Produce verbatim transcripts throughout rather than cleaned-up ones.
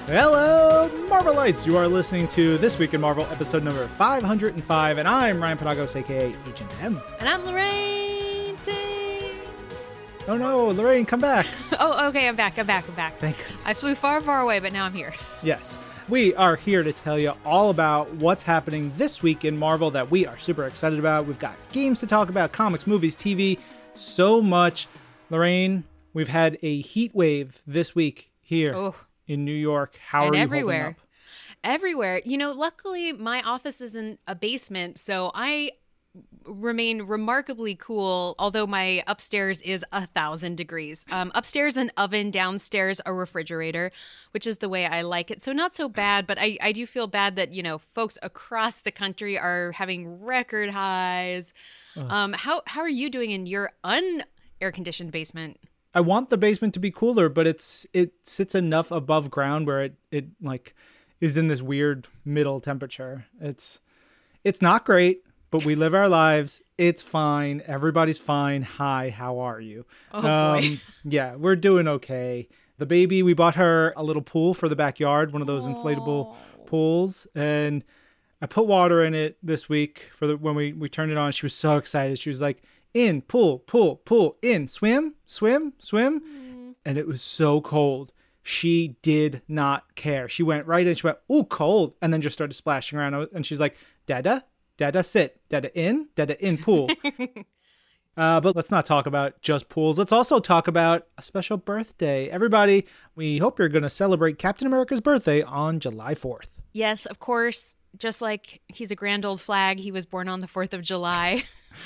Hello, Marvelites! You are listening to This Week in Marvel, episode number five hundred five, and I'm Ryan Panagos, aka Agent M. And I'm Lorraine Singh. Oh no, Lorraine, come back. Oh, okay, I'm back, I'm back, I'm back. Thank goodness. I flew far, far away, but now I'm here. Yes, we are here to tell you all about what's happening this week in Marvel that we are super excited about. We've got games to talk about, comics, movies, T V, so much. Lorraine, we've had a heat wave this week here. Oh. In New York. How and are you everywhere. holding up? Everywhere. You know, luckily my office is in a basement, so I remain remarkably cool, although my upstairs is a thousand degrees. Um, upstairs an oven, downstairs a refrigerator, which is the way I like it. So not so bad, but I, I do feel bad that, you know, folks across the country are having record highs. Um, how, how are you doing in your un-air conditioned basement? I want the basement to be cooler, but it's it sits enough above ground where it, it like is in this weird middle temperature. It's it's not great, but we live our lives. It's fine. Everybody's fine. Hi, how are you? Oh boy. Um, yeah, we're doing okay. The baby, we bought her a little pool for the backyard, one of those inflatable pools, and I put water in it this week for the when we we turned it on. She was so excited. She was like, in, pool, pool, pool, in, swim, swim, swim. Mm. And it was so cold. She did not care. She went right in. She went, ooh, cold. And then just started splashing around. And she's like, Dada, Dada, sit. Dada, in, Dada, in, pool. uh, but let's not talk about just pools. Let's also talk about a special birthday. Everybody, we hope you're going to celebrate Captain America's birthday on July fourth. Yes, of course. Just like he's a grand old flag, he was born on the fourth of July.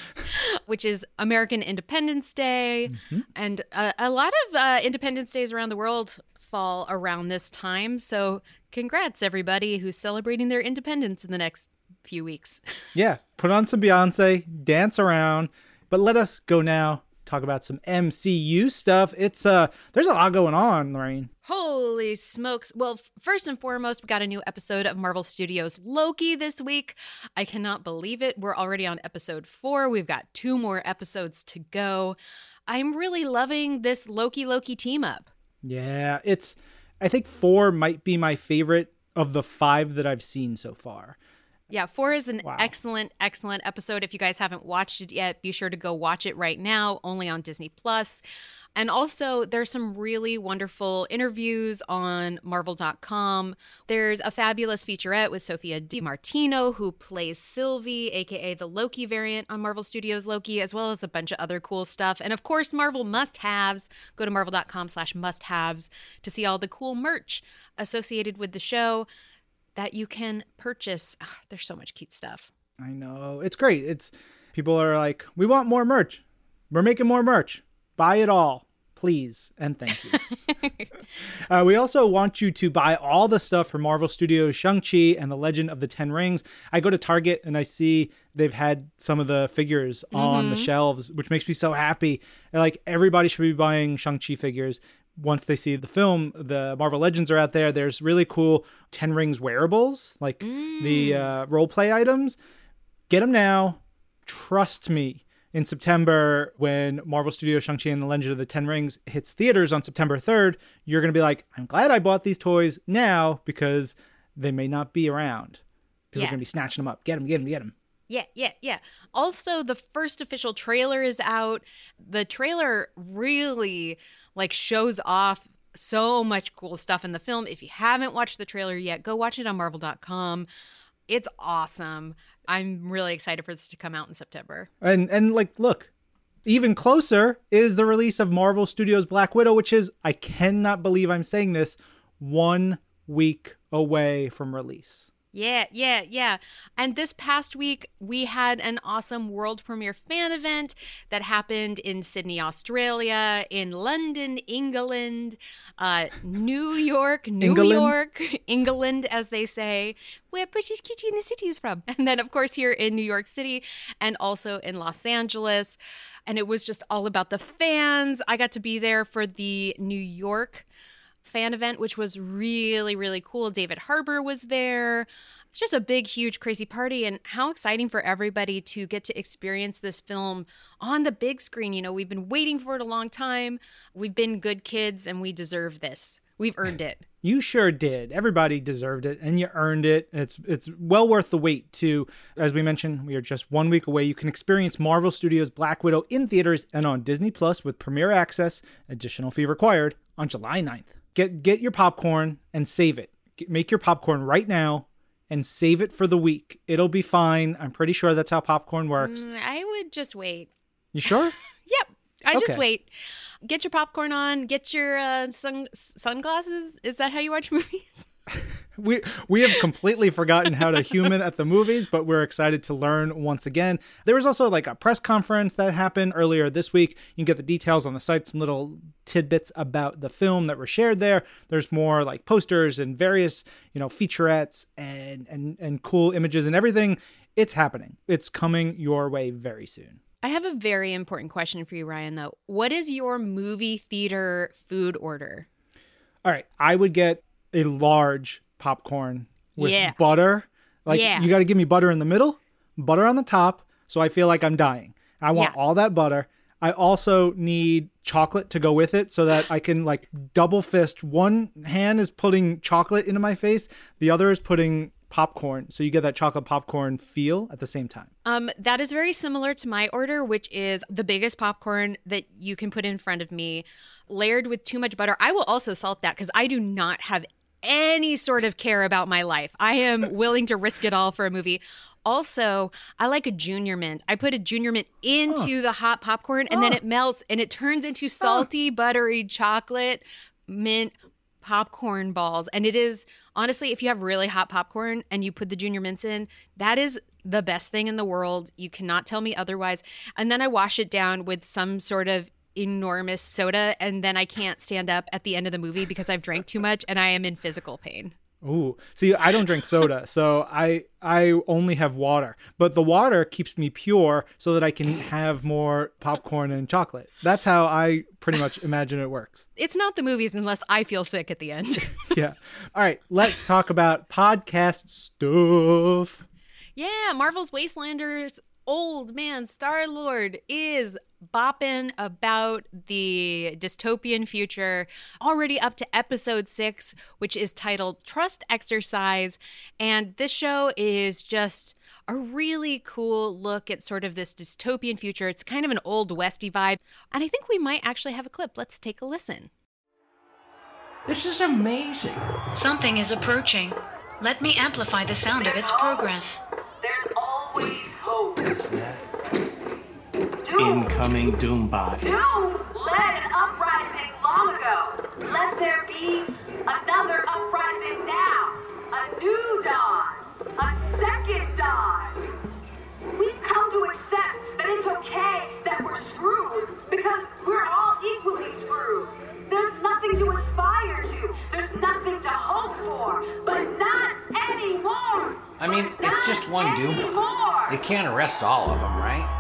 Which is American Independence Day. Mm-hmm. And uh, a lot of uh, Independence Days around the world fall around this time. So congrats, everybody who's celebrating their independence in the next few weeks. Yeah, put on some Beyonce, dance around. But let us go now. Talk about some M C U stuff. It's uh, there's a lot going on, Lorraine. Holy smokes. Well, f- first and foremost, we got a new episode of Marvel Studios Loki this week. I cannot believe it. We're already on episode four. We've got two more episodes to go. I'm really loving this Loki Loki team up. Yeah, it's, I think four might be my favorite of the five that I've seen so far. Yeah, four is an wow. excellent, excellent episode. If you guys haven't watched it yet, be sure to go watch it right now, only on Disney Plus. And also, there's some really wonderful interviews on Marvel dot com. There's a fabulous featurette with Sophia DiMartino, who plays Sylvie, a k a the Loki variant on Marvel Studios Loki, as well as a bunch of other cool stuff. And of course, Marvel must-haves. Go to marvel dot com slash must-haves to see all the cool merch associated with the show that you can purchase. Ugh, there's so much cute stuff. I know. It's great. It's people are like, we want more merch. We're making more merch. Buy it all, please, and thank you. uh, we also want you to buy all the stuff from Marvel Studios, Shang-Chi, and The Legend of the Ten Rings. I go to Target and I see they've had some of the figures mm-hmm. on the shelves, which makes me so happy. And, like, everybody should be buying Shang-Chi figures. Once they see the film, the Marvel Legends are out there. There's really cool Ten Rings wearables, like mm. the uh, role play items. Get them now. Trust me. In September, when Marvel Studios Shang-Chi and the Legend of the Ten Rings hits theaters on September third, you're going to be like, I'm glad I bought these toys now because they may not be around. People yeah. are going to be snatching them up. Get them, get them, get them. Yeah, yeah, yeah. Also, the first official trailer is out. The trailer really, like, shows off so much cool stuff in the film. If you haven't watched the trailer yet, go watch it on marvel dot com. It's awesome. I'm really excited for this to come out in September. And, and like, look, even closer is the release of Marvel Studios Black Widow, which is, I cannot believe I'm saying this, one week away from release. Yeah, yeah, yeah. And this past week, we had an awesome world premiere fan event that happened in Sydney, Australia, in London, England, uh, New York, New England? York, England, as they say, where British Kitty in the City is from. And then, of course, here in New York City and also in Los Angeles. And it was just all about the fans. I got to be there for the New York fan event, which was really, really cool. David Harbour was there. It's just a big, huge, crazy party. And how exciting for everybody to get to experience this film on the big screen. You know, we've been waiting for it a long time. We've been good kids and we deserve this. We've earned it. You sure did. Everybody deserved it, and you earned it. It's it's well worth the wait, too. As we mentioned, we are just one week away. You can experience Marvel Studios' Black Widow in theaters and on Disney Plus with premiere access, additional fee required, on July ninth. Get get your popcorn and save it. Get, make your popcorn right now and save it for the week. It'll be fine. I'm pretty sure that's how popcorn works. Mm, I would just wait. You sure? Yep. I Okay. just wait. Get your popcorn on. Get your uh, sun- sunglasses. Is that how you watch movies? We we have completely forgotten how to human at the movies, but we're excited to learn once again. There was also like a press conference that happened earlier this week. You can get the details on the site, some little tidbits about the film that were shared there. There's more like posters and various, you know, featurettes and and and cool images and everything. It's happening. It's coming your way very soon. I have a very important question for you, Ryan, though. What is your movie theater food order? All right, I would get a large popcorn with Yeah. butter. Like, Yeah. you got to give me butter in the middle, butter on the top, so I feel like I'm dying. I want Yeah. all that butter. I also need chocolate to go with it so that I can like double fist. One hand is putting chocolate into my face, the other is putting popcorn. So you get that chocolate popcorn feel at the same time. Um, that is very similar to my order, which is the biggest popcorn that you can put in front of me, layered with too much butter. I will also salt that because I do not have any sort of care about my life. I am willing to risk it all for a movie. Also, I like a junior mint. I put a junior mint into Huh. the hot popcorn and then Huh. it melts and it turns into salty, buttery chocolate mint popcorn balls. And it is, honestly, if you have really hot popcorn and you put the junior mints in, that is the best thing in the world. You cannot tell me otherwise. And then I wash it down with some sort of enormous soda, and then I can't stand up at the end of the movie because I've drank too much and I am in physical pain. Ooh, see, I don't drink soda, so I I only have water. But the water keeps me pure so that I can have more popcorn and chocolate. That's how I pretty much imagine it works. It's not the movies unless I feel sick at the end. Yeah. All right, let's talk about podcast stuff. Yeah, Marvel's Wastelanders Old Man Star-Lord is bopping about the dystopian future, already up to episode six, which is titled Trust Exercise. And this show is just a really cool look at sort of this dystopian future. It's kind of an old Westy vibe. And I think we might actually have a clip. Let's take a listen. This is amazing. Something is approaching. Let me amplify the sound of its progress. There's always hope. What's that? Doom. Incoming Doombot. Doom led an uprising long ago. Let there be another uprising now. A new dawn. A second dawn. We've come to accept that it's okay that we're screwed because we're all equally screwed. There's nothing to aspire to. There's nothing to hope for. But not anymore. I mean, it's just one Doombot. Anymore. They can't arrest all of them, right?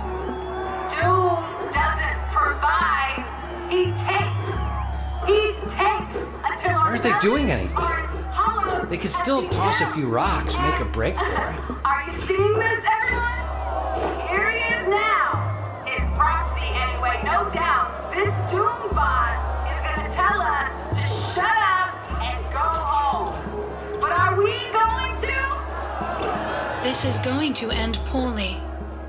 Doom doesn't provide, he takes. He takes until our Aren't they doing bellies anything? are hollowed They could and still toss a become- few rocks, make a break for it. Are you seeing this, everyone? Here he is now. His proxy, anyway, no doubt. This Doombot is going to tell us to shut up and go home. But are we going to? This is going to end poorly.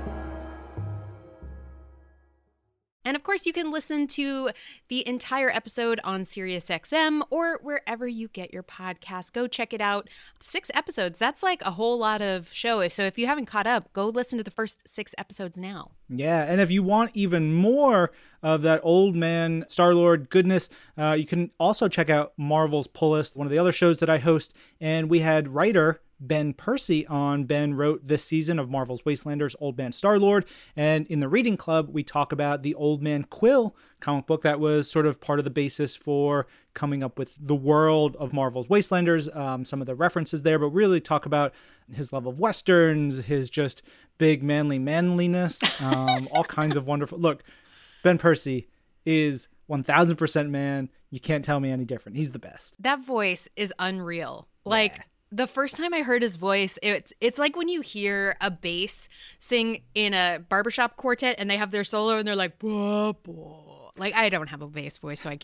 And of course, you can listen to the entire episode on SiriusXM or wherever you get your podcast. Go check it out. Six episodes. That's like a whole lot of show. So if you haven't caught up, go listen to the first six episodes now. Yeah, and if you want even more of that old man Star-Lord goodness, uh, you can also check out Marvel's Pull List, one of the other shows that I host. And we had writer Ben Percy on. Ben wrote this season of Marvel's Wastelanders, Old Man Star-Lord. And in the Reading Club, we talk about the Old Man Quill comic book that was sort of part of the basis for coming up with the world of Marvel's Wastelanders, um, some of the references there, but really talk about his love of Westerns, his just big manly manliness, um, all kinds of wonderful... Look, Ben Percy is one thousand percent man. You can't tell me any different. He's the best. That voice is unreal. Like... Yeah. The first time I heard his voice, it's it's like when you hear a bass sing in a barbershop quartet and they have their solo and they're like, blah, blah. Like, I don't have a bass voice, so I can't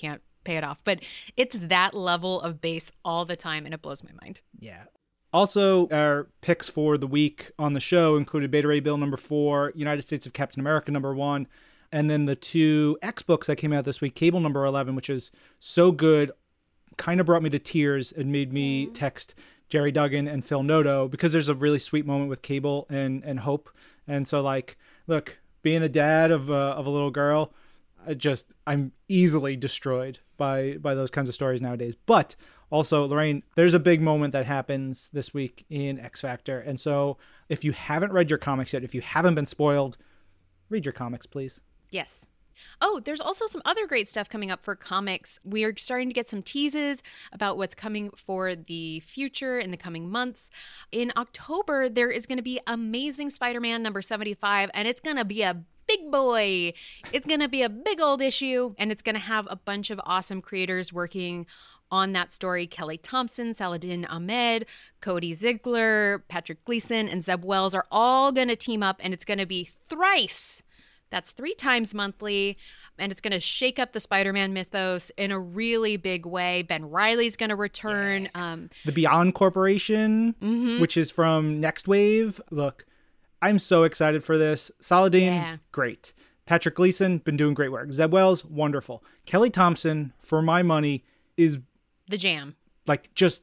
pay it off. But it's that level of base all the time, and it blows my mind. Yeah. Also, our picks for the week on the show included Beta Ray Bill number four, United States of Captain America number one, and then the two X books that came out this week, Cable number eleven, which is so good, kind of brought me to tears and made me text Jerry Duggan and Phil Noto, because there's a really sweet moment with Cable and, and Hope. And so, like, look, being a dad of a, of a little girl, I just, I'm easily destroyed by, by those kinds of stories nowadays. But also, Lorraine, there's a big moment that happens this week in X Factor. And so if you haven't read your comics yet, if you haven't been spoiled, read your comics, please. Yes. Oh, there's also some other great stuff coming up for comics. We are starting to get some teases about what's coming for the future in the coming months. In October, there is going to be Amazing Spider-Man number seventy-five, and it's going to be a big boy. It's going to be a big old issue, and it's going to have a bunch of awesome creators working on that story. Kelly Thompson, Saladin Ahmed, Cody Ziegler, Patrick Gleason, and Zeb Wells are all going to team up, and it's going to be thrice. That's three times monthly, and it's going to shake up the Spider-Man mythos in a really big way. Ben Reilly's going to return. Yeah. Um, the Beyond Corporation, mm-hmm. which is from Next Wave. Look, I'm so excited for this. Saladin, yeah. great. Patrick Gleason, been doing great work. Zeb Wells, wonderful. Kelly Thompson, for my money, is the jam. Like, just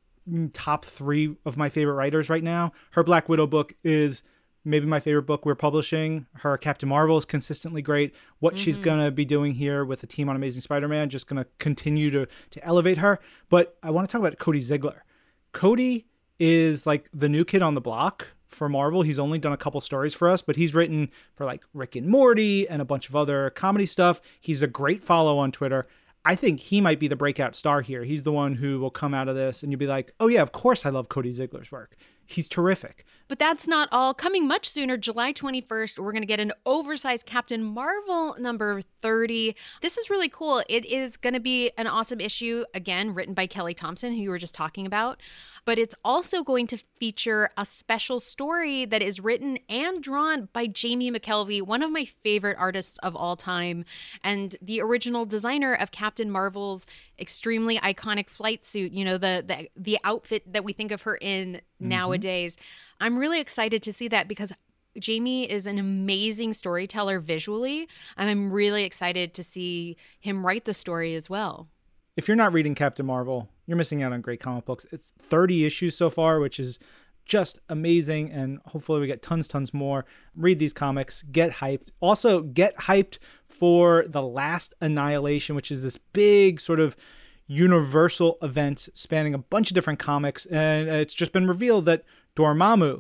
top three of my favorite writers right now. Her Black Widow book is maybe my favorite book we're publishing. Her Captain Marvel is consistently great. What mm-hmm. she's going to be doing here with the team on Amazing Spider-Man, just going to continue to to elevate her. But I want to talk about Cody Ziegler. Cody is like the new kid on the block for Marvel. He's only done a couple stories for us, but he's written for like Rick and Morty and a bunch of other comedy stuff. He's a great follow on Twitter. I think he might be the breakout star here. He's the one who will come out of this and you'll be like, oh yeah, of course I love Cody Ziegler's work. He's terrific. But that's not all. Coming much sooner, July twenty-first, we're going to get an oversized Captain Marvel number thirty. This is really cool. It is going to be an awesome issue, again, written by Kelly Thompson, who you were just talking about. But it's also going to feature a special story that is written and drawn by Jamie McKelvey, one of my favorite artists of all time, and the original designer of Captain Marvel's extremely iconic flight suit, you know, the the, the outfit that we think of her in mm-hmm. nowadays. I'm really excited to see that because Jamie is an amazing storyteller visually, and I'm really excited to see him write the story as well. If you're not reading Captain Marvel, you're missing out on great comic books. It's thirty issues so far, which is just amazing, and hopefully we get tons, tons more. Read these comics, get hyped. Also, get hyped for The Last Annihilation, which is this big sort of universal event spanning a bunch of different comics, and it's just been revealed that Dormammu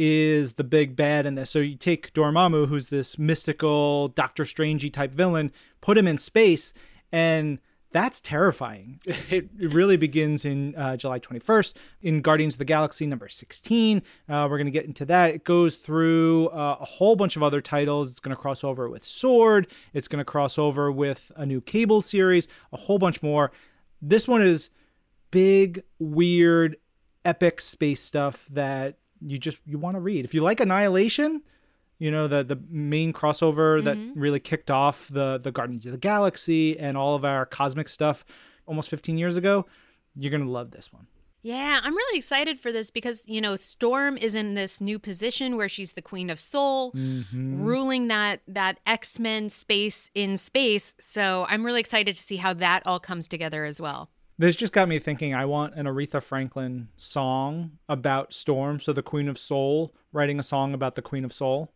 is the big bad in this. So you take Dormammu, who's this mystical Doctor Strangey type villain, put him in space, and that's terrifying. It really begins in uh, July twenty-first in Guardians of the Galaxy number sixteen. Uh, we're going to get into that. It goes through uh, a whole bunch of other titles. It's going to cross over with Sword. It's going to cross over with a new Cable series, a whole bunch more. This one is big, weird, epic space stuff that you just you want to read. If you like Annihilation, you know, the the main crossover that mm-hmm. really kicked off the, the Guardians of the Galaxy and all of our cosmic stuff almost fifteen years ago, you're going to love this one. Yeah, I'm really excited for this because, you know, Storm is in this new position where she's the Queen of Soul, mm-hmm. ruling that that X-Men space in space. So I'm really excited to see how that all comes together as well. This just got me thinking, I want an Aretha Franklin song about Storm. So the Queen of Soul writing a song about the Queen of Soul.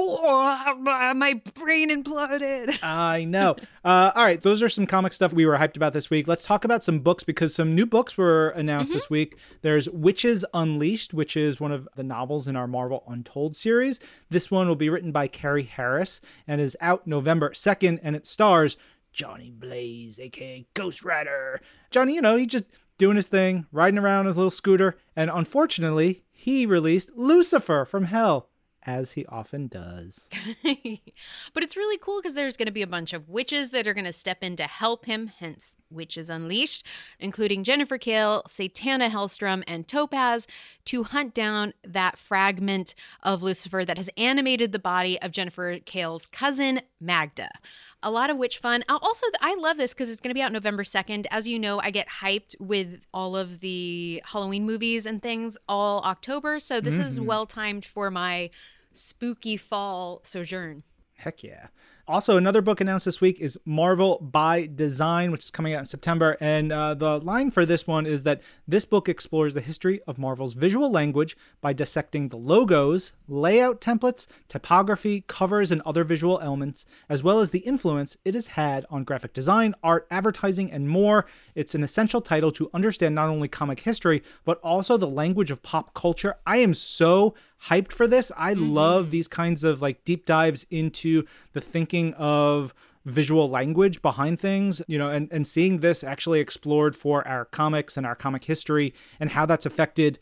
My brain imploded. I know. Uh, all right. Those are some comic stuff we were hyped about this week. Let's talk about some books because some new books were announced mm-hmm. this week. There's Witches Unleashed, which is one of the novels in our Marvel Untold series. This one will be written by Carrie Harris and is out November second, and it stars Johnny Blaze, a k a. Ghost Rider. Johnny, you know, he just doing his thing, riding around his little scooter, and unfortunately, he released Lucifer from Hell. As he often does. But it's really cool because there's going to be a bunch of witches that are going to step in to help him, hence witches unleashed, including Jennifer Kale, Satana Hellstrom, and Topaz, to hunt down that fragment of Lucifer that has animated the body of Jennifer Kale's cousin, Magda. A lot of witch fun. I'll also, I love this because it's going to be out November second. As you know, I get hyped with all of the Halloween movies and things all October. So this mm-hmm. is well timed for my spooky fall sojourn. Heck yeah. Also, another book announced this week is Marvel by Design, which is coming out in September. And uh, the line for this one is that this book explores the history of Marvel's visual language by dissecting the logos, layout templates, typography, covers, and other visual elements, as well as the influence it has had on graphic design, art, advertising, and more. It's an essential title to understand not only comic history, but also the language of pop culture. I am so hyped for this. I mm-hmm. love these kinds of like deep dives into the thinking of visual language behind things, you know, and, and seeing this actually explored for our comics and our comic history and how that's affected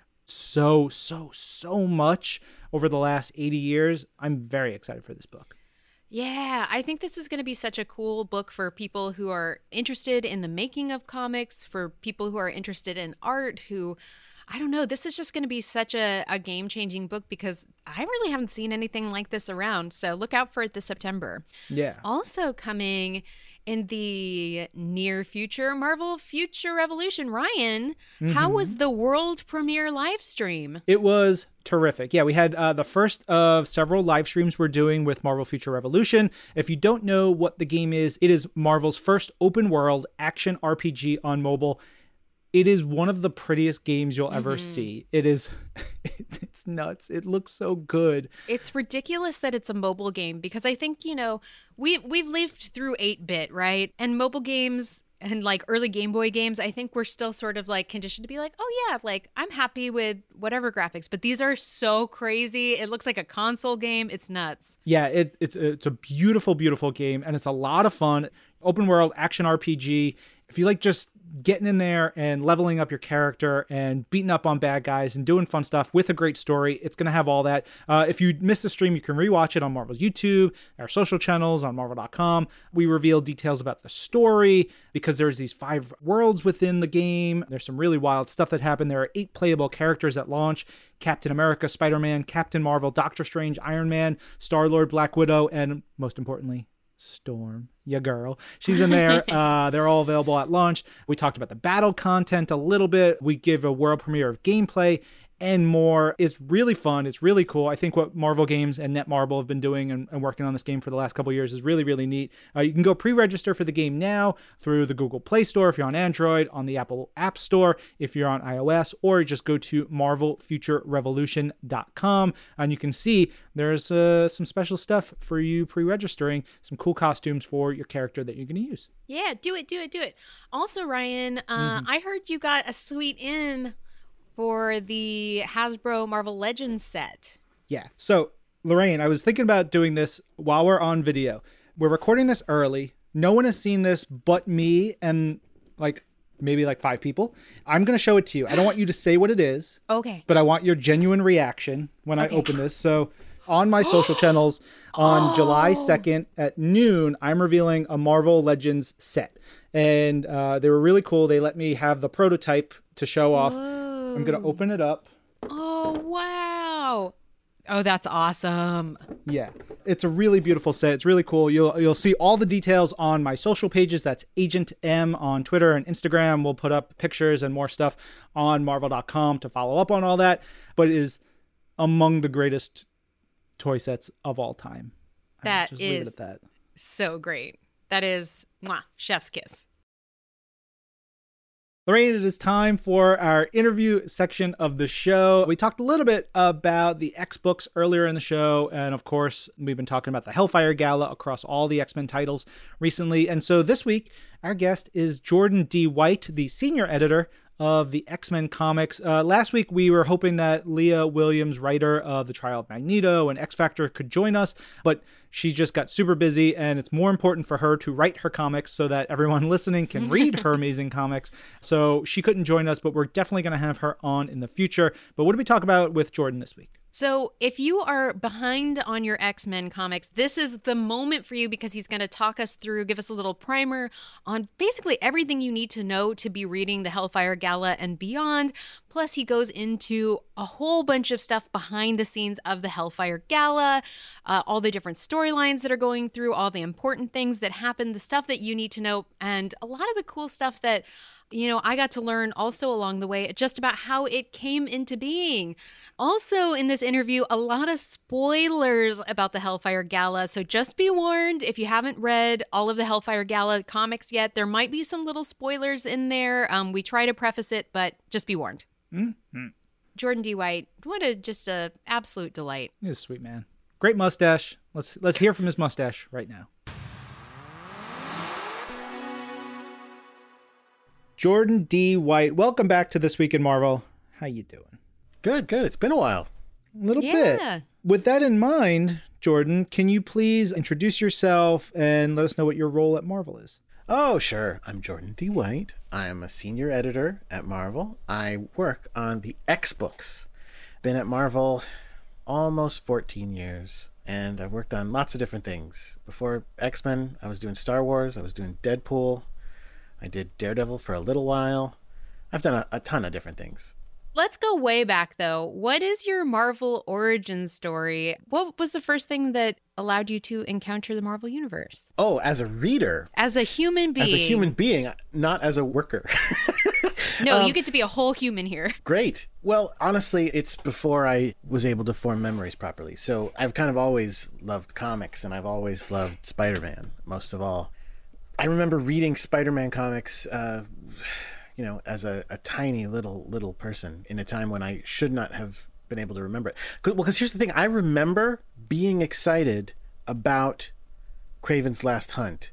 so, so, so much over the last eighty years. I'm very excited for this book. Yeah, I think this is going to be such a cool book for people who are interested in the making of comics, for people who are interested in art, who I don't know. This is just going to be such a, a game-changing book because I really haven't seen anything like this around. So look out for it this September. Yeah. Also coming in the near future, Marvel Future Revolution. Ryan, mm-hmm. how was the world premiere live stream? It was terrific. Yeah, we had uh, the first of several live streams we're doing with Marvel Future Revolution. If you don't know what the game is, it is Marvel's first open world action R P G on mobile. It is one of the prettiest games you'll ever mm-hmm. see. It is, it's nuts. It looks so good. It's ridiculous that it's a mobile game because I think, you know, we, we've lived through eight bit, right? And mobile games and like early Game Boy games, I think we're still sort of like conditioned to be like, oh yeah, like I'm happy with whatever graphics, but these are so crazy. It looks like a console game. It's nuts. Yeah, it, it's, it's a beautiful, beautiful game and it's a lot of fun. Open world action R P G. If you like just getting in there and leveling up your character and beating up on bad guys and doing fun stuff with a great story, it's going to have all that. Uh, if you missed the stream, you can rewatch it on Marvel's YouTube, our social channels, on marvel dot com. We reveal details about the story because there's these five worlds within the game. There's some really wild stuff that happened. There are eight playable characters at launch: Captain America, Spider-Man, Captain Marvel, Doctor Strange, Iron Man, Star-Lord, Black Widow, and most importantly, Storm, ya girl. She's in there. Uh, they're all available at launch. We talked about the battle content a little bit. We give a world premiere of gameplay and more. It's really fun. It's really cool. I think what Marvel Games and Netmarble have been doing and, and working on this game for the last couple of years is really, really neat. Uh, you can go pre-register for the game now through the Google Play Store if you're on Android, on the Apple App Store if you're on iOS, or just go to marvel future revolution dot com and you can see there's uh, some special stuff for you pre-registering, some cool costumes for your character that you're going to use. Yeah, do it, do it, do it. Also, Ryan, uh, mm-hmm. I heard you got a sweet in for the Hasbro Marvel Legends set. Yeah. So, Lorraine, I was thinking about doing this while we're on video. We're recording this early. No one has seen this but me and like maybe like five people. I'm going to show it to you. I don't want you to say what it is. Okay. But I want your genuine reaction when okay. I open this. So, on my social channels on oh. July second at noon, I'm revealing a Marvel Legends set. And uh, they were really cool. They let me have the prototype to show off. Whoa. I'm going to open it up. Oh, wow. Oh, that's awesome. Yeah, it's a really beautiful set. It's really cool. You'll you'll see all the details on my social pages. That's Agent M on Twitter and Instagram. We'll put up pictures and more stuff on marvel dot com to follow up on all that. But it is among the greatest toy sets of all time. That just is leave it at that. So great. That is mwah, chef's kiss. Lorraine, it is time for our interview section of the show. We talked a little bit about the X-Books earlier in the show, and of course, we've been talking about the Hellfire Gala across all the X-Men titles recently. And so this week, our guest is Jordan D. White, the senior editor of the X-Men comics. Uh, last week, we were hoping that Leah Williams, writer of The Trial of Magneto and X-Factor, could join us, but she just got super busy, and it's more important for her to write her comics so that everyone listening can read her amazing comics. So she couldn't join us, but we're definitely going to have her on in the future. But what did we talk about with Jordan this week? So if you are behind on your X-Men comics, this is the moment for you because he's going to talk us through, give us a little primer on basically everything you need to know to be reading the Hellfire Gala and beyond. Plus, he goes into a whole bunch of stuff behind the scenes of the Hellfire Gala, uh, all the different storylines that are going through, all the important things that happen, the stuff that you need to know, and a lot of the cool stuff that you know, I got to learn also along the way just about how it came into being. Also in this interview, a lot of spoilers about the Hellfire Gala. So just be warned, if you haven't read all of the Hellfire Gala comics yet, there might be some little spoilers in there. Um, we try to preface it, but just be warned. Mm-hmm. Jordan D. White, what a just a absolute delight. He's a sweet man. Great mustache. Let's let's hear from his mustache right now. Jordan D. White, welcome back to This Week in Marvel. How you doing? Good, good. It's been a while. A little Yeah. bit. With that in mind, Jordan, can you please introduce yourself and let us know what your role at Marvel is? Oh, sure. I'm Jordan D. White. I am a senior editor at Marvel. I work on the X-Books. Been at Marvel almost fourteen years, and I've worked on lots of different things. Before X-Men, I was doing Star Wars. I was doing Deadpool. I did Daredevil for a little while. I've done a, a ton of different things. Let's go way back, though. What is your Marvel origin story? What was the first thing that allowed you to encounter the Marvel Universe? Oh, as a reader. As a human being. As a human being, not as a worker. No, um, you get to be a whole human here. Great. Well, honestly, it's before I was able to form memories properly. So I've kind of always loved comics, and I've always loved Spider-Man, most of all. I remember reading Spider-Man comics, uh, you know, as a, a tiny little, little person in a time when I should not have been able to remember it. Well, because here's the thing. I remember being excited about Kraven's Last Hunt.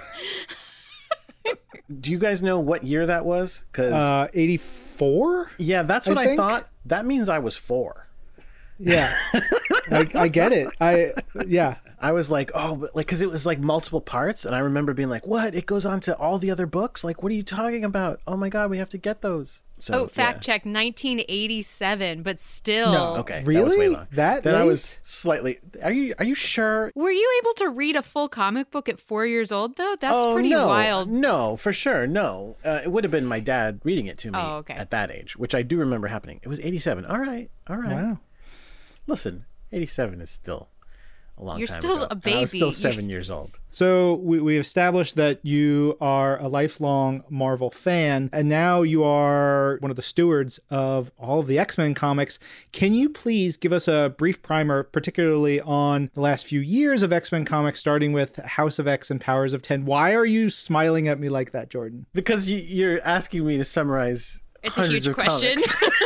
Do you guys know what year that was? Cause, Uh, eighty-four? yeah, that's what I I, think. thought. That means I was four. Yeah. I, I get it. I, yeah. I was like, oh, but like, because it was like multiple parts. And I remember being like, what? It goes on to all the other books? Like, what are you talking about? Oh my God, we have to get those. So, Oh, fact yeah. check, nineteen eighty-seven, but still. No. Okay. Really? That was way long. That then I late? was slightly. Are you Are you sure? Were you able to read a full comic book at four years old, though? That's oh, pretty no. wild. No, for sure. No. Uh, it would have been my dad reading it to me Oh, okay. at that age, which I do remember happening. It was eighty-seven. All right. All right. Wow. Listen, eighty-seven is still a long You're time still ago. a And I was baby. still seven years old. So we, we established that you are a lifelong Marvel fan, and now you are one of the stewards of all of the X-Men comics. Can you please give us a brief primer, particularly on the last few years of X-Men comics, starting with House of X and Powers of ten? Why are you smiling at me like that, Jordan? Because you, you're asking me to summarize It's a hundreds huge of question. comics.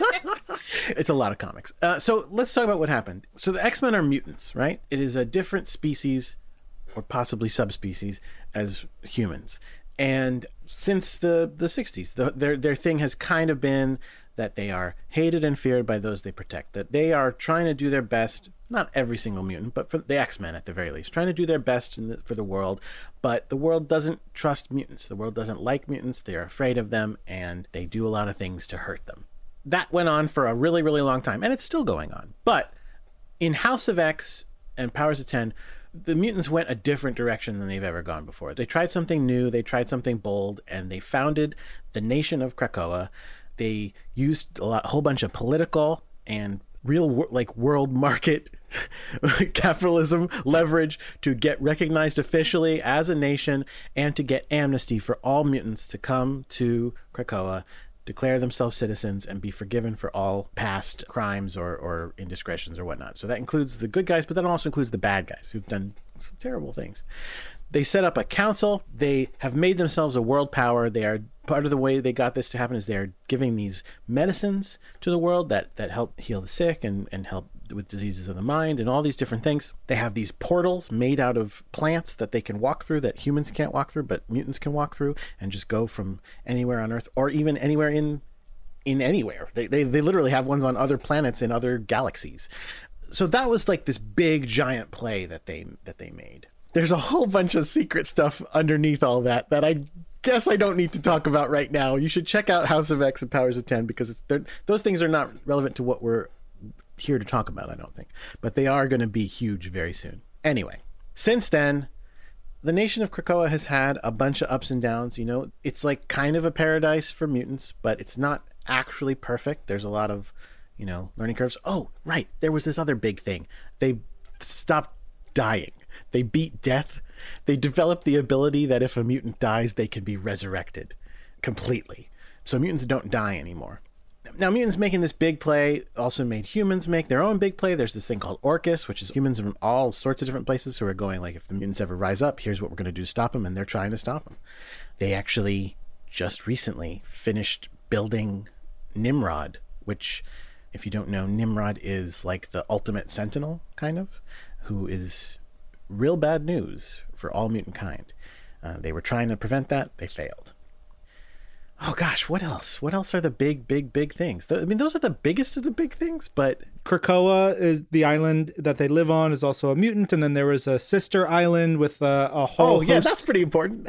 It's a lot of comics. Uh, so let's talk about what happened. So the X-Men are mutants, right? It is a different species or possibly subspecies as humans. And since the, the sixties, the, their, their thing has kind of been that they are hated and feared by those they protect, that they are trying to do their best, not every single mutant, but for the X-Men at the very least, trying to do their best in the, for the world. But the world doesn't trust mutants. The world doesn't like mutants. They're afraid of them, and they do a lot of things to hurt them. That went on for a really, really long time, and it's still going on. But in House of X and Powers of ten, the mutants went a different direction than they've ever gone before. They tried something new, they tried something bold, and they founded the nation of Krakoa. They used a, lot, a whole bunch of political and real, like, world market capitalism leverage to get recognized officially as a nation and to get amnesty for all mutants to come to Krakoa, declare themselves citizens, and be forgiven for all past crimes or, or indiscretions or whatnot. So that includes the good guys, but that also includes the bad guys who've done some terrible things. They set up a council. They have made themselves a world power. They are part of the way they got this to happen is they're giving these medicines to the world that, that help heal the sick and, and help with diseases of the mind and all these different things. They have these portals made out of plants that they can walk through that humans can't walk through, but mutants can walk through and just go from anywhere on Earth or even anywhere in in anywhere. They, they, they literally have ones on other planets in other galaxies. So that was like this big giant play that they that they made. There's a whole bunch of secret stuff underneath all that that I guess I don't need to talk about right now. You should check out House of X and Powers of ten because it's those things are not relevant to what we're here to talk about, I don't think. But they are going to be huge very soon. Anyway, since then, the nation of Krakoa has had a bunch of ups and downs. You know, it's like kind of a paradise for mutants, but it's not actually perfect. There's a lot of, you know, learning curves. Oh, right. There was this other big thing. They stopped dying. They beat death. They developed the ability that if a mutant dies, they can be resurrected completely. So mutants don't die anymore. Now, mutants making this big play also made humans make their own big play. There's this thing called Orcus, which is humans from all sorts of different places who are going like, if the mutants ever rise up, here's what we're going to do to stop them. And they're trying to stop them. They actually just recently finished building Nimrod, which, if you don't know, Nimrod is like the ultimate sentinel, kind of, who is real bad news for all mutant kind. Uh, they were trying to prevent that. They failed. Oh gosh, what else? What else are the big, big, big things? I mean, those are the biggest of the big things, but... Krakoa is the island that they live on, is also a mutant, and then there was a sister island with a, a whole Oh, yeah, host... that's pretty important.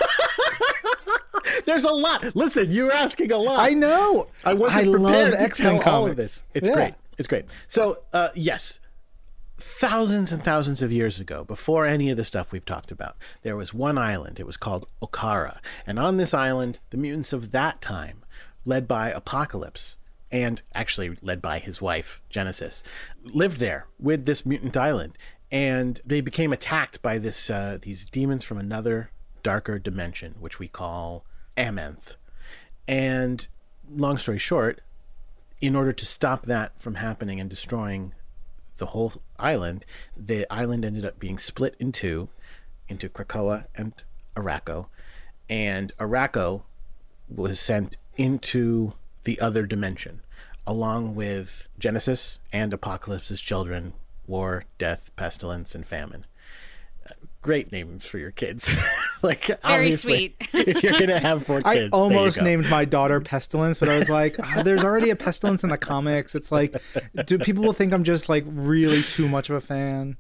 There's a lot. Listen, you're asking a lot. I know. I wasn't I prepared love to X-Men tell comics. all of this. It's Yeah. great. It's great. So, uh, yes, thousands and thousands of years ago, before any of the stuff we've talked about, there was one island. It was called Okara. And on this island, the mutants of that time, led by Apocalypse, and actually led by his wife, Genesis, lived there with this mutant island. And they became attacked by this uh, these demons from another darker dimension, which we call Amenth. And long story short, in order to stop that from happening and destroying the whole island, the island ended up being split in two, into Krakoa and Arakko. And Arakko was sent into the other dimension, along with Genesis and Apocalypse's children, War, Death, Pestilence, and Famine. Uh, great names for your kids. Like, Very obviously, sweet. if you're going to have four kids, I there you almost go. named my daughter Pestilence, but I was like, oh, there's already a Pestilence in the comics. It's like, do people will think I'm just like really too much of a fan?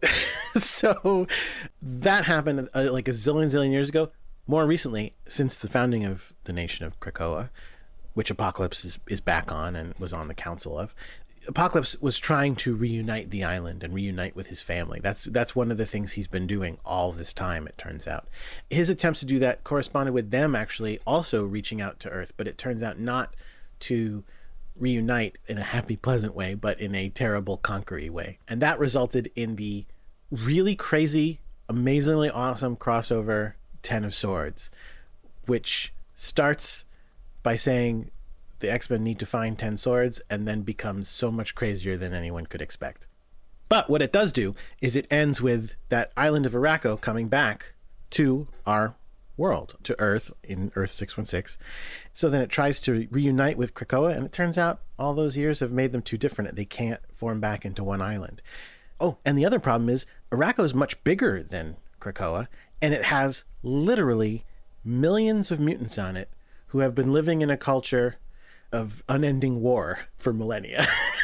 So that happened uh, like a zillion zillion years ago. More recently, since the founding of the nation of Krakoa, which Apocalypse is, is back on and was on the council of, Apocalypse was trying to reunite the island and reunite with his family. That's that's one of the things he's been doing all this time, it turns out. His attempts to do that corresponded with them actually also reaching out to Earth, but it turns out not to reunite in a happy, pleasant way, but in a terrible, conquery way. And that resulted in the really crazy, amazingly awesome crossover Ten of Swords, which starts by saying the X-Men need to find ten swords and then becomes so much crazier than anyone could expect. But what it does do is it ends with that island of Arakko coming back to our world, to Earth, in Earth six one six. So then it tries to reunite with Krakoa, and it turns out all those years have made them too different. They can't form back into one island. Oh, and the other problem is Arakko is much bigger than Krakoa, and it has literally millions of mutants on it who have been living in a culture of unending war for millennia.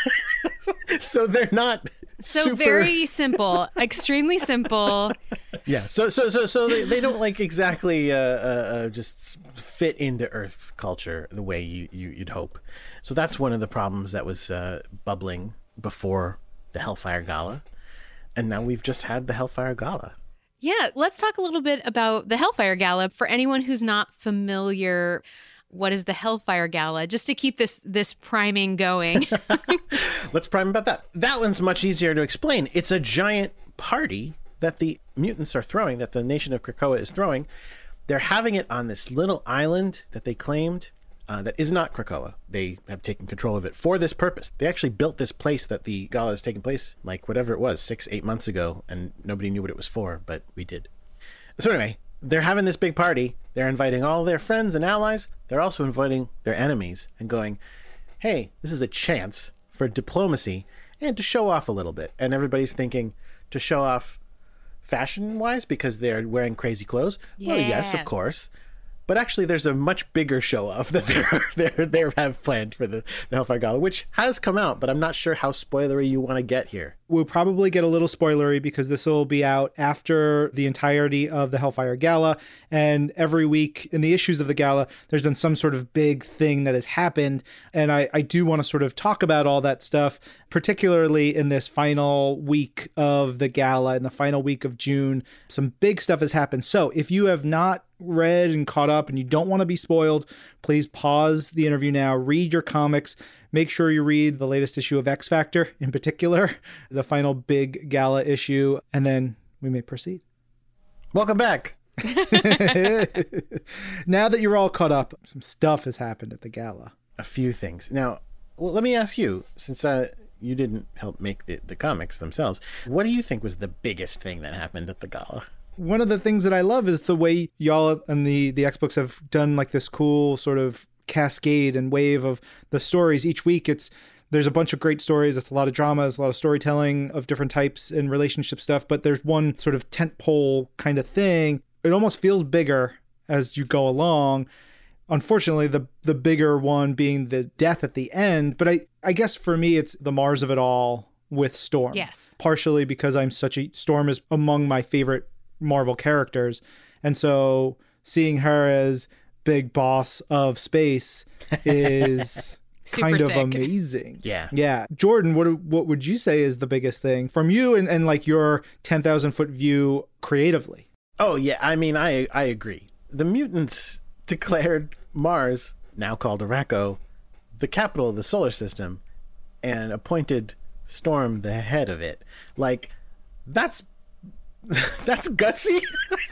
So they're not So super... very simple, extremely simple. Yeah, so so so so they, they don't like exactly uh, uh, uh, just fit into Earth's culture the way you, you you'd hope. So that's one of the problems that was uh, bubbling before the Hellfire Gala, and now we've just had the Hellfire Gala. Yeah, let's talk a little bit about the Hellfire Gala. For anyone who's not familiar, what is the Hellfire Gala? Just to keep this this priming going. Let's prime about that. That one's much easier to explain. It's a giant party that the mutants are throwing, that the nation of Krakoa is throwing. They're having it on this little island that they claimed uh, that is not Krakoa. They have taken control of it for this purpose. They actually built this place that the gala is taking place, like whatever it was, six, eight months ago, and nobody knew what it was for, but we did. So anyway, they're having this big party. They're inviting all their friends and allies. They're also inviting their enemies and going, hey, this is a chance for diplomacy and to show off a little bit. And everybody's thinking to show off fashion-wise because they're wearing crazy clothes. Yeah. Well, yes, of course. But actually, there's a much bigger show-off that they're, they're, they have planned for the, the Hellfire Gala, which has come out, but I'm not sure how spoilery you want to get here. We'll probably get a little spoilery because this will be out after the entirety of the Hellfire Gala. And every week in the issues of the gala, there's been some sort of big thing that has happened. And I, I do want to sort of talk about all that stuff, particularly in this final week of the gala, in the final week of June. Some big stuff has happened. So if you have not read and caught up and you don't want to be spoiled, please pause the interview now, read your comics. Make sure you read the latest issue of X Factor in particular, the final big gala issue, and then we may proceed. Welcome back. Now that you're all caught up, some stuff has happened at the gala. A few things. Now, well, let me ask you, since uh, you didn't help make the, the comics themselves, what do you think was the biggest thing that happened at the gala? One of the things that I love is the way y'all and the, the X-Books have done like this cool sort of cascade and wave of the stories. Each week it's there's a bunch of great stories. It's a lot of dramas, a lot of storytelling of different types and relationship stuff, but there's one sort of tentpole kind of thing. It almost feels bigger as you go along. Unfortunately, the the bigger one being the death at the end. But I, I guess for me, it's the Mars of it all with Storm. Yes. Partially because I'm such a... Storm is among my favorite Marvel characters. And so seeing her as big boss of space is kind Super of sick. amazing. Yeah. Yeah. Jordan, what what would you say is the biggest thing from you and, and like your ten thousand foot view creatively? Oh, yeah. I mean, I I agree. The mutants declared Mars, now called Arakko, the capital of the solar system, and appointed Storm the head of it. Like, that's that's gutsy.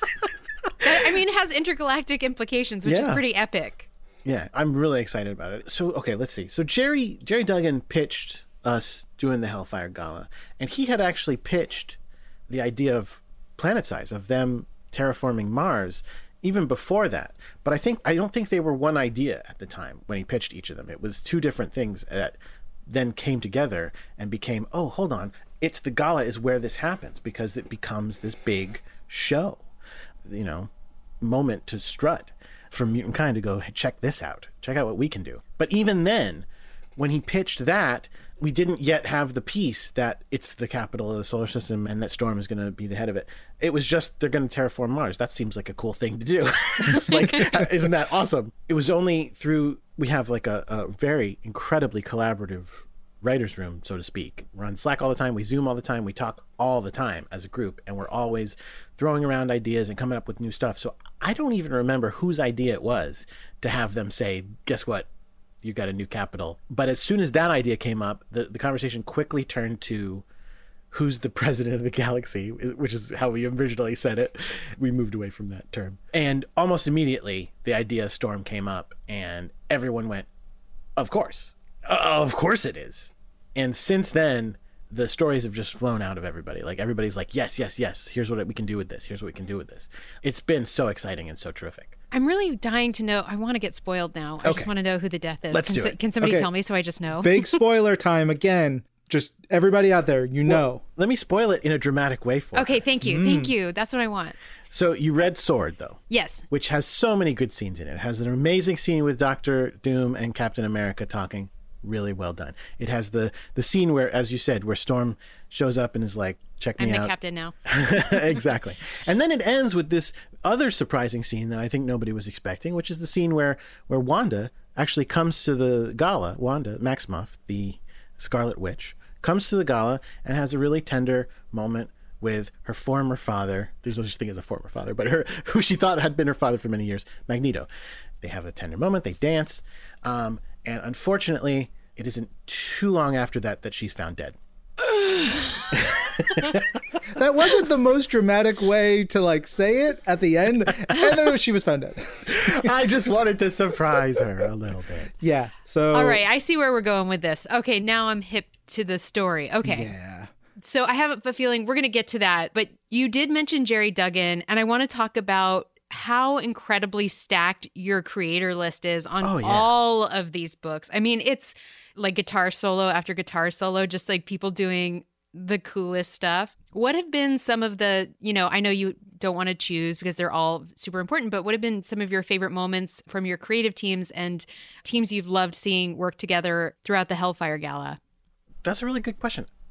I mean, it has intergalactic implications, which Yeah. is pretty epic. Yeah, I'm really excited about it. So, okay, let's see. So Jerry Jerry Duggan pitched us doing the Hellfire Gala, and he had actually pitched the idea of planet size, of them terraforming Mars, even before that. But I think I don't think they were one idea at the time when he pitched each of them. It was two different things that then came together and became, oh, hold on, it's the gala is where this happens, because it becomes this big show, you know, moment to strut for Mutant Kind to go, hey, check this out, check out what we can do. But even then, when he pitched that, we didn't yet have the piece that it's the capital of the solar system and that Storm is going to be the head of it. It was just, they're going to terraform Mars. That seems like a cool thing to do. Like, isn't that awesome? It was only through, we have like a, a very incredibly collaborative writer's room, so to speak. We're on Slack all the time. We Zoom all the time. We talk all the time as a group, and we're always throwing around ideas and coming up with new stuff. So I don't even remember whose idea it was to have them say, guess what? You got a new capital. But as soon as that idea came up, the, the conversation quickly turned to who's the president of the galaxy, which is how we originally said it. We moved away from that term. And almost immediately, the idea of Storm came up, and everyone went, of course. Uh, of course it is. And since then, the stories have just flown out of everybody. Like, everybody's like, yes, yes, yes. Here's what we can do with this. Here's what we can do with this. It's been so exciting and so terrific. I'm really dying to know. I want to get spoiled now. I Okay. just want to know who the death is. Let's can, do so- it. Can somebody Okay. tell me so I just know? Big spoiler time again. Just everybody out there, you know. Let me spoil it in a dramatic way for Okay, you. thank you. Mm. Thank you. That's what I want. So you read Sword, though, Yes. which has so many good scenes in it. It has an amazing scene with Doctor Doom and Captain America talking. Really well done. It has the the scene where, as you said, where Storm shows up and is like, check me I'm the out. captain now. Exactly. And then it ends with this other surprising scene that I think nobody was expecting, which is the scene where where Wanda actually comes to the gala. Wanda Maximoff, the Scarlet Witch, comes to the gala and has a really tender moment with her former father. There's no such thing as a former father, but her who she thought had been her father for many years, Magneto. They have a tender moment. They dance. Um, and unfortunately, it isn't too long after that that she's found dead. That wasn't the most dramatic way to like say it at the end. And then she was found dead. I just wanted to surprise her a little bit. Yeah. So All right, I see where we're going with this. Okay, now I'm hip to the story. Okay. Yeah. So I have a feeling we're going to get to that, but you did mention Jerry Duggan, and I want to talk about how incredibly stacked your creator list is on Oh, yeah. all of these books. I mean, it's like guitar solo after guitar solo, just like people doing the coolest stuff. What have been some of the, you know, I know you don't want to choose because they're all super important, but what have been some of your favorite moments from your creative teams and teams you've loved seeing work together throughout the Hellfire Gala? That's a really good question.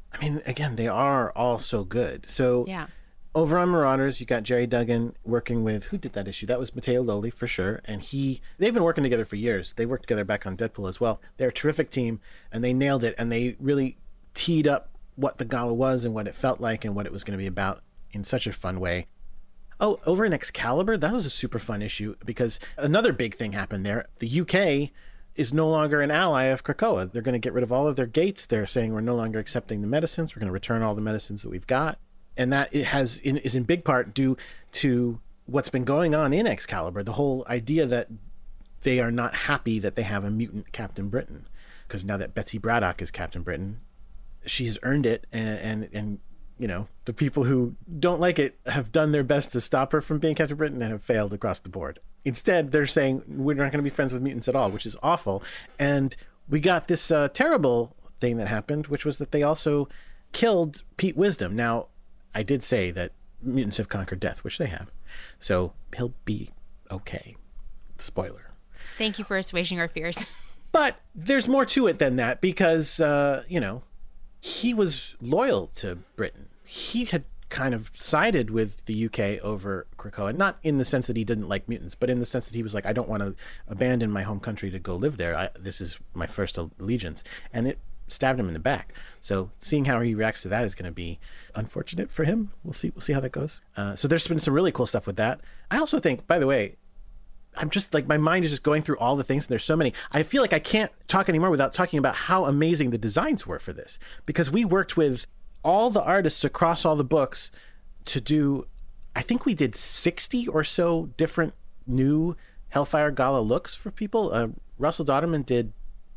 I mean, again, they are all so good. So Yeah. over on Marauders, you got Jerry Duggan working with, who did that issue? That was Matteo Loli for sure. And he, they've been working together for years. They worked together back on Deadpool as well. They're a terrific team, and they nailed it. And they really teed up what the gala was and what it felt like and what it was going to be about in such a fun way. Oh, over in Excalibur, that was a super fun issue because another big thing happened there. The U K is no longer an ally of Krakoa. They're going to get rid of all of their gates. They're saying we're no longer accepting the medicines. We're going to return all the medicines that we've got. And that it has in, is in big part due to what's been going on in Excalibur, the whole idea that they are not happy that they have a mutant Captain Britain. Because now that Betsy Braddock is Captain Britain, she's earned it. And, and, and, you know, the people who don't like it have done their best to stop her from being Captain Britain and have failed across the board. Instead, they're saying we're not going to be friends with mutants at all, which is awful. And we got this uh, terrible thing that happened, which was that they also killed Pete Wisdom. Now, I did say that mutants have conquered death, which they have. So he'll be okay. Spoiler. Thank you for assuaging our fears. But there's more to it than that because, uh, you know, he was loyal to Britain. He had kind of sided with the U K over Krakoa, not in the sense that he didn't like mutants, but in the sense that he was like, I don't want to abandon my home country to go live there. I, this is my first allegiance. And it stabbed him in the back. So seeing how he reacts to that is going to be unfortunate for him. We'll see. We'll see how that goes. Uh, so there's been some really cool stuff with that. I also think, by the way, I'm just like, my mind is just going through all the things, and there's so many. I feel like I can't talk anymore without talking about how amazing the designs were for this, because we worked with all the artists across all the books to do, I think we did sixty or so different new Hellfire Gala looks for people. Uh, Russell Dodderman did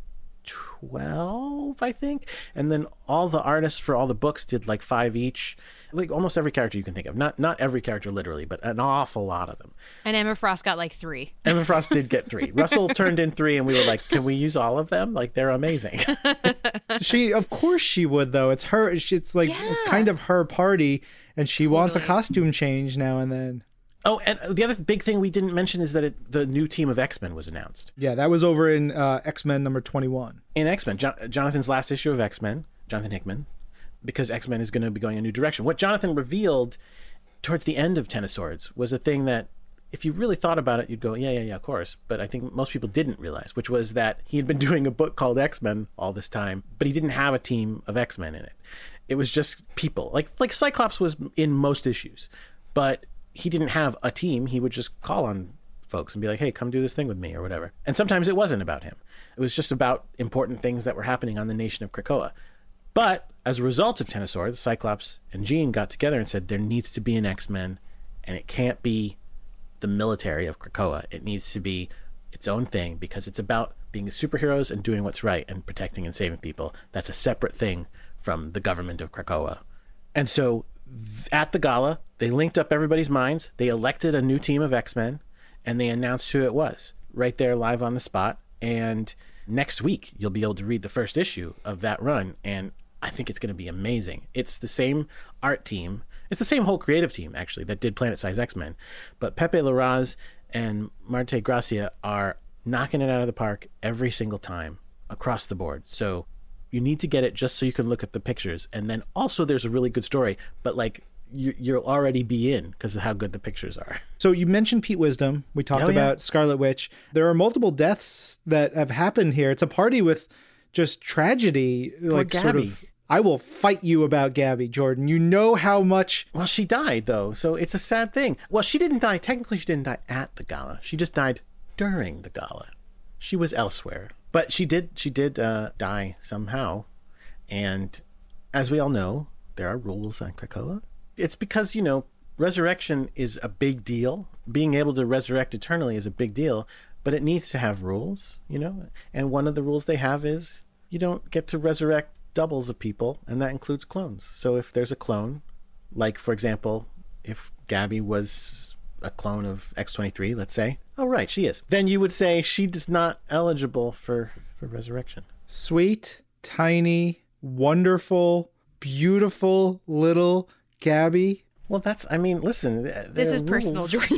twelve, I think. And then all the artists for all the books did like five each. Like almost every character you can think of. Not not every character literally, but an awful lot of them. And Emma Frost got like three. Emma Frost did get three. Russell turned in three, and we were like, can we use all of them? Like, they're amazing. She, of course she would, though. It's her, it's like Yeah. kind of her party, and she wants a costume change now and then. Oh, and the other big thing we didn't mention is that it, the new team of X-Men was announced. Yeah, that was over in uh, X-Men number twenty-one. In X-Men, jo- Jonathan's last issue of X-Men, Jonathan Hickman, because X-Men is going to be going a new direction. What Jonathan revealed towards the end of Ten of Swords was a thing that, if you really thought about it, you'd go, yeah, yeah, yeah, of course. But I think most people didn't realize, which was that he had been doing a book called X-Men all this time, but he didn't have a team of X-Men in it. It was just people. Like like Cyclops was in most issues, but he didn't have a team. He would just call on folks and be like, hey, come do this thing with me or whatever. And sometimes it wasn't about him. It was just about important things that were happening on the nation of Krakoa. But as a result of Ten of Swords, Cyclops and Jean got together and said there needs to be an X-Men, and it can't be the military of Krakoa. It needs to be its own thing because it's about being superheroes and doing what's right and protecting and saving people. That's a separate thing from the government of Krakoa. And so at the gala, they linked up everybody's minds. They elected a new team of X-Men, and they announced who it was right there live on the spot. And next week, you'll be able to read the first issue of that run, and I think it's going to be amazing. It's the same art team. It's the same whole creative team, actually, that did Planet Size X-Men. But Pepe Larraz and Marte Gracia are knocking it out of the park every single time across the board. So you need to get it just so you can look at the pictures. And then also there's a really good story, but like you, you'll already be in because of how good the pictures are. So you mentioned Pete Wisdom. We talked Oh, yeah. about Scarlet Witch. There are multiple deaths that have happened here. It's a party with just tragedy. Poor like sort Gabby. of. I will fight you about Gabby, Jordan. You know how much. Well, she died, though, so it's a sad thing. Well, she didn't die. Technically, she didn't die at the gala. She just died during the gala. She was elsewhere. But she did she did uh, die somehow. And as we all know, there are rules on Krakoa. It's because, you know, resurrection is a big deal. Being able to resurrect eternally is a big deal. But it needs to have rules, you know? And one of the rules they have is you don't get to resurrect doubles of people, and that includes clones. So if there's a clone, like, for example, if Gabby was a clone of X twenty-three, let's say, oh, right, she is, then you would say she is not eligible for, for resurrection. Sweet, tiny, wonderful, beautiful little Gabby. Well, that's, I mean, listen. This is personal, Jordan.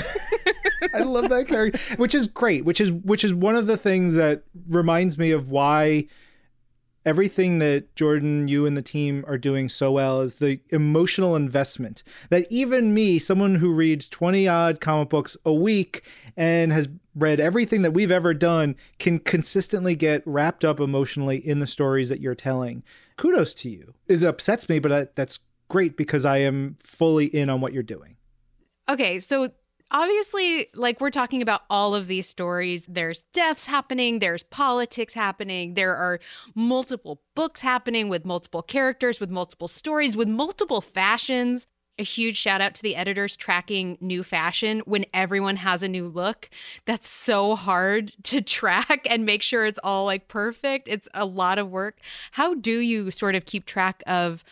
I love that character, which is great, which is which is one of the things that reminds me of why everything that Jordan, you and the team are doing so well is the emotional investment that even me, someone who reads twenty odd comic books a week and has read everything that we've ever done, can consistently get wrapped up emotionally in the stories that you're telling. Kudos to you. It upsets me, but that, that's great because I am fully in on what you're doing. Okay, so obviously, like, we're talking about all of these stories. There's deaths happening. There's politics happening. There are multiple books happening with multiple characters, with multiple stories, with multiple fashions. A huge shout out to the editors tracking new fashion when everyone has a new look. That's so hard to track and make sure it's all like perfect. It's a lot of work. How do you sort of keep track of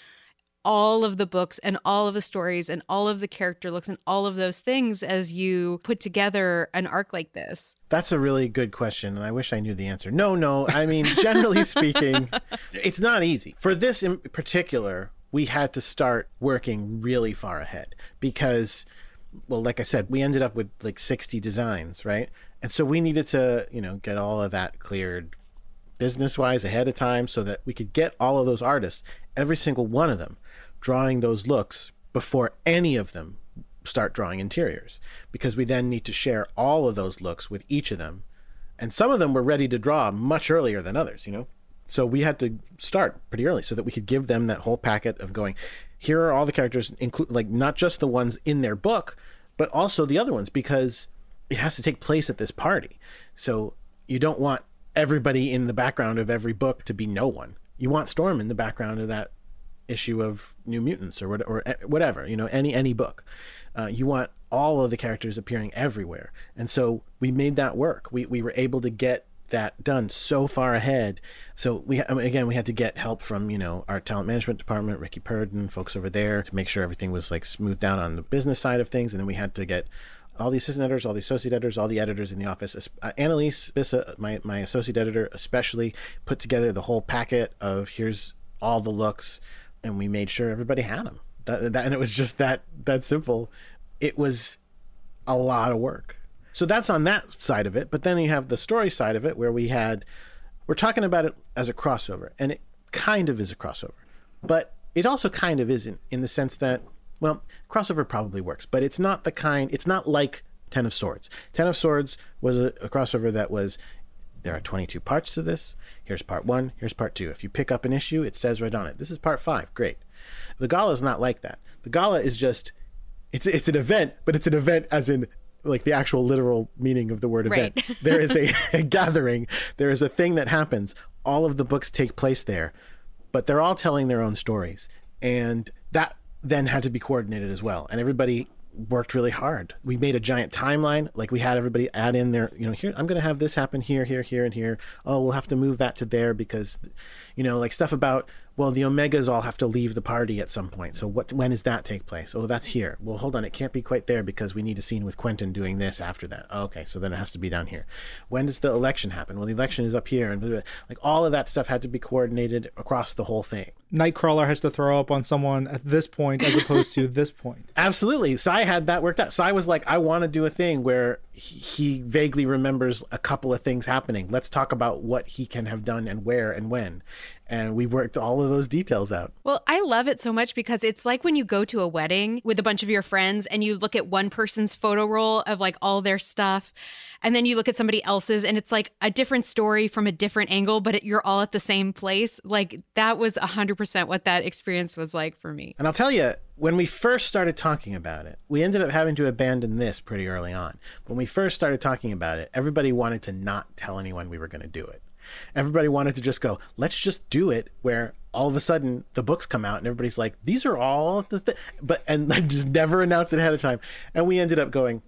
all of the books and all of the stories and all of the character looks and all of those things as you put together an arc like this? That's a really good question, and I wish I knew the answer. No, no. I mean, generally speaking, it's not easy. For this in particular, we had to start working really far ahead because, well, like I said, we ended up with like sixty designs, right? And so we needed to, you know, get all of that cleared business-wise ahead of time so that we could get all of those artists, every single one of them, drawing those looks before any of them start drawing interiors, because we then need to share all of those looks with each of them. And some of them were ready to draw much earlier than others, you know? So we had to start pretty early so that we could give them that whole packet of going, here are all the characters, include like not just the ones in their book, but also the other ones, because it has to take place at this party. So you don't want everybody in the background of every book to be no one. You want Storm in the background of that issue of New Mutants or what, or whatever, you know, any any book. Uh, you want all of the characters appearing everywhere. And so we made that work. We we were able to get that done so far ahead. So we I mean, again, we had to get help from, you know, our talent management department, Ricky Purden, folks over there, to make sure everything was like smoothed out on the business side of things. And then we had to get all the assistant editors, all the associate editors, all the editors in the office. Uh, Annalise Bissa, my, my associate editor, especially put together the whole packet of here's all the looks, and we made sure everybody had them. That, that, and it was just that that simple. It was a lot of work. So that's on that side of it. But then you have the story side of it where we had, we're talking about it as a crossover, and it kind of is a crossover. But it also kind of isn't, in the sense that, well, crossover probably works, but it's not the kind, it's not like Ten of Swords. Ten of Swords was a, a crossover that was, there are twenty-two parts to this. Here's part one, here's part two. If you pick up an issue, it says right on it, this is part five, great. The Gala is not like that. The Gala is just, it's it's an event, but it's an event as in like the actual literal meaning of the word event. Right. There is a, a gathering, there is a thing that happens. All of the books take place there, but they're all telling their own stories. And that then had to be coordinated as well. And everybody worked really hard. We made a giant timeline. Like we had everybody add in their, you know, here, I'm going to have this happen here, here, here, and here. Oh, we'll have to move that to there because, you know, like stuff about, well, the Omegas all have to leave the party at some point. So what, when does that take place? Oh, that's here. Well, hold on. It can't be quite there because we need a scene with Quentin doing this after that. Oh, okay. So then it has to be down here. When does the election happen? Well, the election is up here. And blah, blah, blah. Like all of that stuff had to be coordinated across the whole thing. Nightcrawler has to throw up on someone at this point as opposed to this point. Absolutely. Sai had that worked out. Sai was like, I want to do a thing where he, he vaguely remembers a couple of things happening. Let's talk about what he can have done and where and when. And we worked all of those details out. Well, I love it so much because it's like when you go to a wedding with a bunch of your friends and you look at one person's photo roll of like all their stuff, and then you look at somebody else's and it's like a different story from a different angle, but it, you're all at the same place. Like that was one hundred percent what that experience was like for me. And I'll tell you, when we first started talking about it, we ended up having to abandon this pretty early on. When we first started talking about it, everybody wanted to not tell anyone we were going to do it. Everybody wanted to just go, let's just do it, where all of a sudden the books come out and everybody's like, these are all the things, but, and like just never announce it ahead of time. And we ended up going,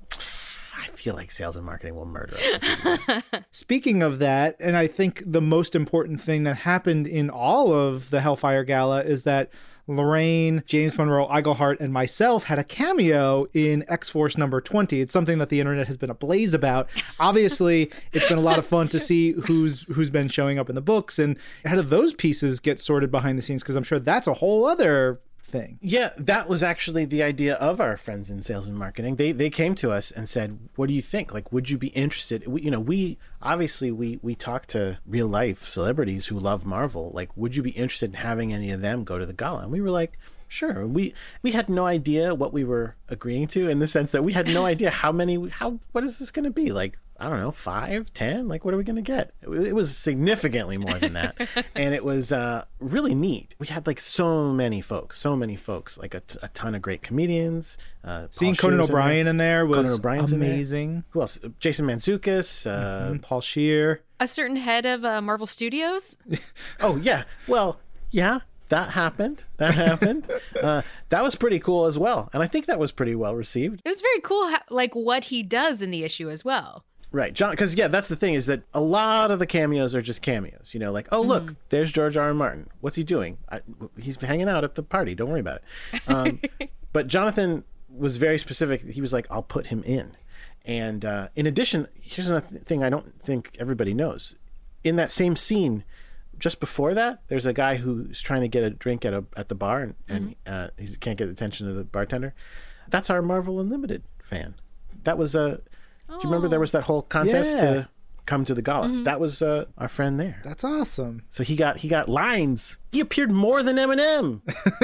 I feel like sales and marketing will murder us. Speaking of that, and I think the most important thing that happened in all of the Hellfire Gala is that Lorraine, James Monroe, Iglehart, and myself had a cameo in X-Force number twenty. It's something that the internet has been ablaze about. Obviously, it's been a lot of fun to see who's who's been showing up in the books, and how do those pieces get sorted behind the scenes? Because I'm sure that's a whole other thing. Yeah, that was actually the idea of our friends in sales and marketing. They they came to us and said, "What do you think? Like, would you be interested?" We, you know, we obviously we we talk to real life celebrities who love Marvel. Like, would you be interested in having any of them go to the gala? And we were like, sure. We we had no idea what we were agreeing to, in the sense that we had no idea how many how what is this going to be like. I don't know, five, ten? Like, what are we going to get? It, it was significantly more than that. And it was uh, really neat. We had like so many folks, so many folks, like a, t- a ton of great comedians. Uh, Seeing Paul Conan Scheer's O'Brien in in there, there. was Conan O'Brien's in there. amazing. Who else? Jason Mantzoukas. Uh, And Paul Scheer. A certain head of uh, Marvel Studios. Oh, yeah. Well, yeah. That happened. That happened. uh, that was pretty cool as well. And I think that was pretty well received. It was very cool, how, like what he does in the issue as well. Right, John, because, yeah, that's the thing, is that a lot of the cameos are just cameos. You know, like, oh, look, mm. there's George R. R. Martin. What's he doing? I, he's hanging out at the party. Don't worry about it. Um, but Jonathan was very specific. He was like, I'll put him in. And uh, in addition, here's another thing I don't think everybody knows. In that same scene, just before that, there's a guy who's trying to get a drink at a at the bar, and, and mm-hmm. uh, he can't get attention of the bartender. That's our Marvel Unlimited fan. That was a... Do you remember there was that whole contest yeah. to come to the gala? Mm-hmm. That was uh, our friend there. That's awesome. So he got he got lines. He appeared more than Eminem.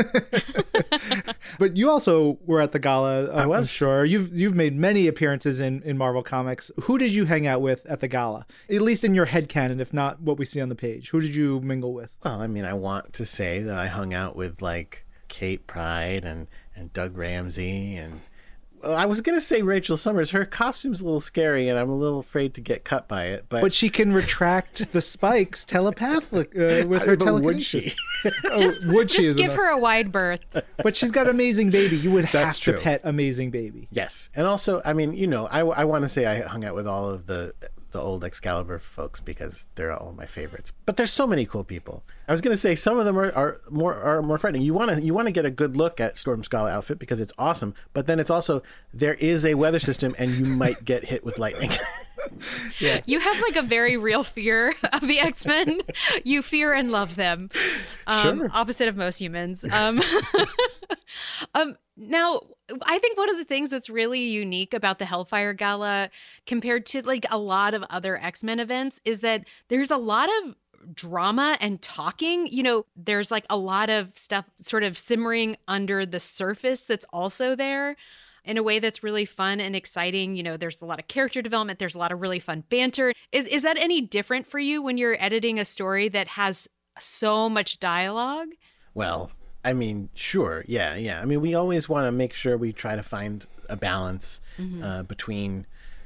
But you also were at the gala. Uh, I was. I'm sure you've you've made many appearances in, in Marvel Comics. Who did you hang out with at the gala? At least in your headcanon, if not what we see on the page. Who did you mingle with? Well, I mean, I want to say that I hung out with like Kate Pryde and and Doug Ramsey and. I was going to say Rachel Summers. Her costume's a little scary, and I'm a little afraid to get cut by it. But, but she can retract the spikes telepathic uh, with her telekinesis. Would she? oh, just would she just give enough. her a wide berth. But she's got Amazing Baby. You would have That's to true. pet Amazing Baby. Yes. And also, I mean, you know, I, I want to say I hung out with all of the the old Excalibur folks because they're all my favorites. But there's so many cool people. I was going to say some of them are, are more are more frightening. You want to you want to get a good look at Storm's Gala outfit because it's awesome. But then it's also, there is a weather system and you might get hit with lightning. Yeah. You have like a very real fear of the X-Men. You fear and love them. Um, Sure. Opposite of most humans. Um, um, now, I think one of the things that's really unique about the Hellfire Gala compared to like a lot of other X-Men events is that there's a lot of drama and talking. You know, there's like a lot of stuff sort of simmering under the surface that's also there in a way that's really fun and exciting. You know, there's a lot of character development. There's a lot of really fun banter. Is is that any different for you when you're editing a story that has so much dialogue? Well, I mean, sure. Yeah, yeah. I mean, we always want to make sure we try to find a balance mm-hmm. uh, between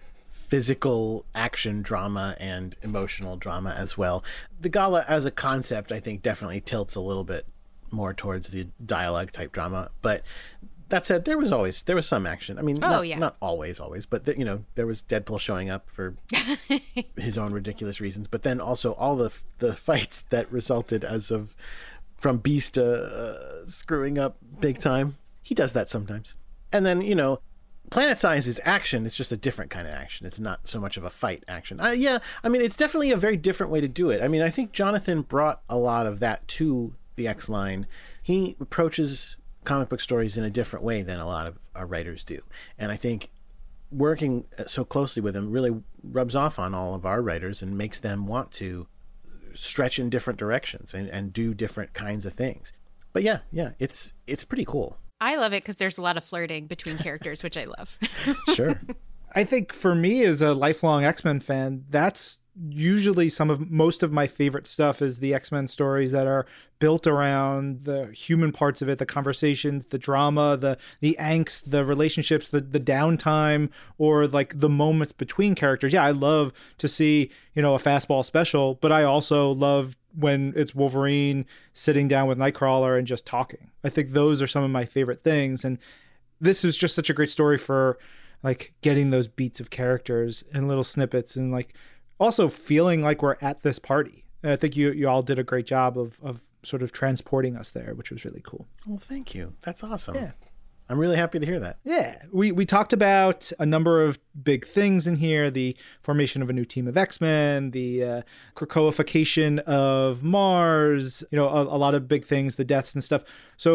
physical action drama and emotional drama as well. The gala as a concept, I think, definitely tilts a little bit more towards the dialogue type drama. But that said, there was always, there was some action. I mean, oh, not, yeah. not always, always, but, the, you know, there was Deadpool showing up for his own ridiculous reasons. But then also all the the fights that resulted as of from Beast uh, screwing up big time. He does that sometimes. And then, you know, Planet Size is action. It's just a different kind of action. It's not so much of a fight action. Uh, yeah, I mean, it's definitely a very different way to do it. I mean, I think Jonathan brought a lot of that to the X-Line. He approaches comic book stories in a different way than a lot of our writers do. And I think working so closely with him really rubs off on all of our writers and makes them want to stretch in different directions and, and do different kinds of things. But yeah, yeah, it's it's pretty cool. I love it because there's a lot of flirting between characters, which I love. Sure. I think for me as a lifelong X-Men fan, that's usually some of most of my favorite stuff is the X-Men stories that are built around the human parts of it, the conversations, the drama, the the angst, the relationships, the the downtime, or like the moments between characters. Yeah, I love to see, you know, a fastball special, but I also love when it's Wolverine sitting down with Nightcrawler and just talking. I think those are some of my favorite things. And this is just such a great story for like getting those beats of characters and little snippets and like also feeling like we're at this party. And I think you you all did a great job of of sort of transporting us there, which was really cool. Well, thank you. That's awesome. Yeah. I'm really happy to hear that. Yeah, we, we talked about a number of big things in here, the formation of a new team of X-Men, the uh, Krakoification of Mars, you know, a, a lot of big things, the deaths and stuff. So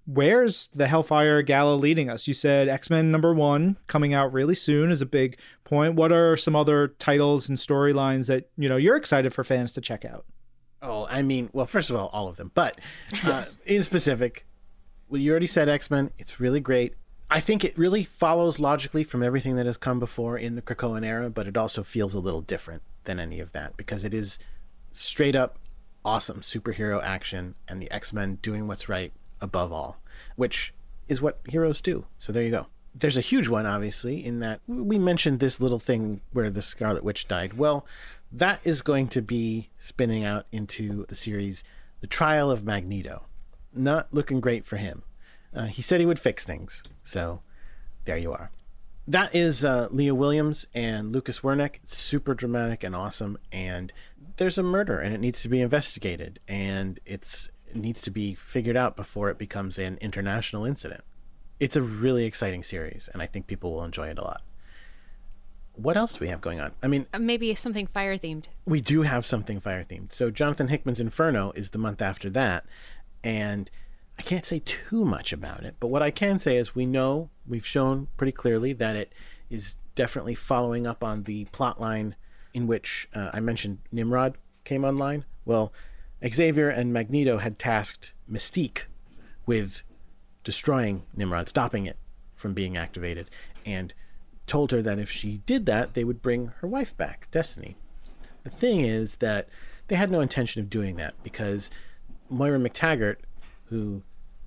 where's the Hellfire Gala leading us? You said X-Men number one coming out really soon is a big point. What are some other titles and storylines that, you know, you're excited for fans to check out? Oh, I mean, well, first of all, all of them. But uh, in specific, well, you already said X-Men. It's really great. I think it really follows logically from everything that has come before in the Krakoan era, but it also feels a little different than any of that because it is straight up awesome superhero action and the X-Men doing what's right above all, which is what heroes do. So there you go. There's a huge one, obviously, in that we mentioned this little thing where the Scarlet Witch died. Well, that is going to be spinning out into the series The Trial of Magneto. Not looking great for him. Uh, he said he would fix things. So there you are. That is uh, Leah Williams and Lucas Wernick. It's super dramatic and awesome. And there's a murder and it needs to be investigated. And it's, it needs to be figured out before it becomes an international incident. It's a really exciting series. And I think people will enjoy it a lot. What else do we have going on? I mean, Uh, Maybe something fire themed. we do have something fire themed. So Jonathan Hickman's Inferno is the month after that. And I can't say too much about it, but what I can say is we know, we've shown pretty clearly that it is definitely following up on the plot line in which uh, I mentioned Nimrod came online. Well, Xavier and Magneto had tasked Mystique with destroying Nimrod, stopping it from being activated, and told her that if she did that, they would bring her wife back, Destiny. The thing is that they had no intention of doing that because Moira McTaggart, who,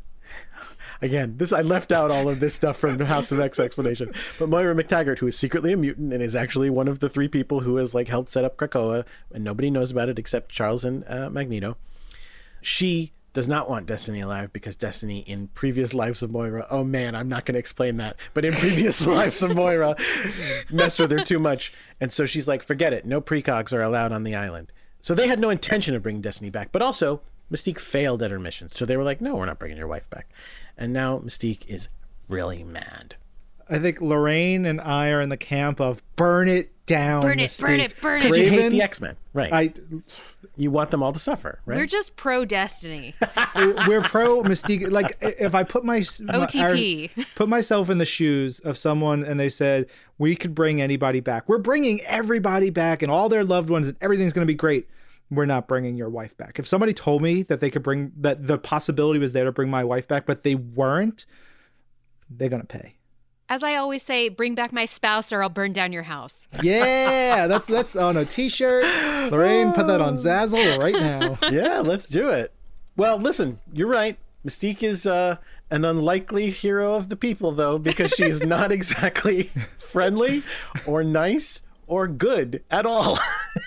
again, this I left out all of this stuff from the House of X explanation, but Moira McTaggart, who is secretly a mutant and is actually one of the three people who has like helped set up Krakoa, and nobody knows about it except Charles and uh, Magneto. She does not want Destiny alive because Destiny in previous lives of Moira, oh man, I'm not going to explain that, but in previous lives of Moira, messed with her too much. And so she's like, forget it. No precogs are allowed on the island. So they had no intention of bringing Destiny back, but also Mystique failed at her mission. So they were like, no, we're not bringing your wife back. And now Mystique is really mad. I think Lorraine and I are in the camp of burn it down. Burn it, Mystique. burn it, burn it. Because you hate Raven, the X-Men, right? I, You want them all to suffer, right? We're just pro Destiny. we're pro Mystique. Like if I put my, my O T P. our- put myself in the shoes of someone and they said we could bring anybody back. We're bringing everybody back and all their loved ones and everything's going to be great. We're not bringing your wife back. If somebody told me that they could bring that the possibility was there to bring my wife back, but they weren't, they're going to pay. As I always say, bring back my spouse or I'll burn down your house. Yeah, that's that's on a t-shirt. Lorraine, put that on Zazzle right now. Yeah, let's do it. Well, listen, you're right. Mystique is uh, an unlikely hero of the people, though, because she's not exactly friendly or nice or good at all.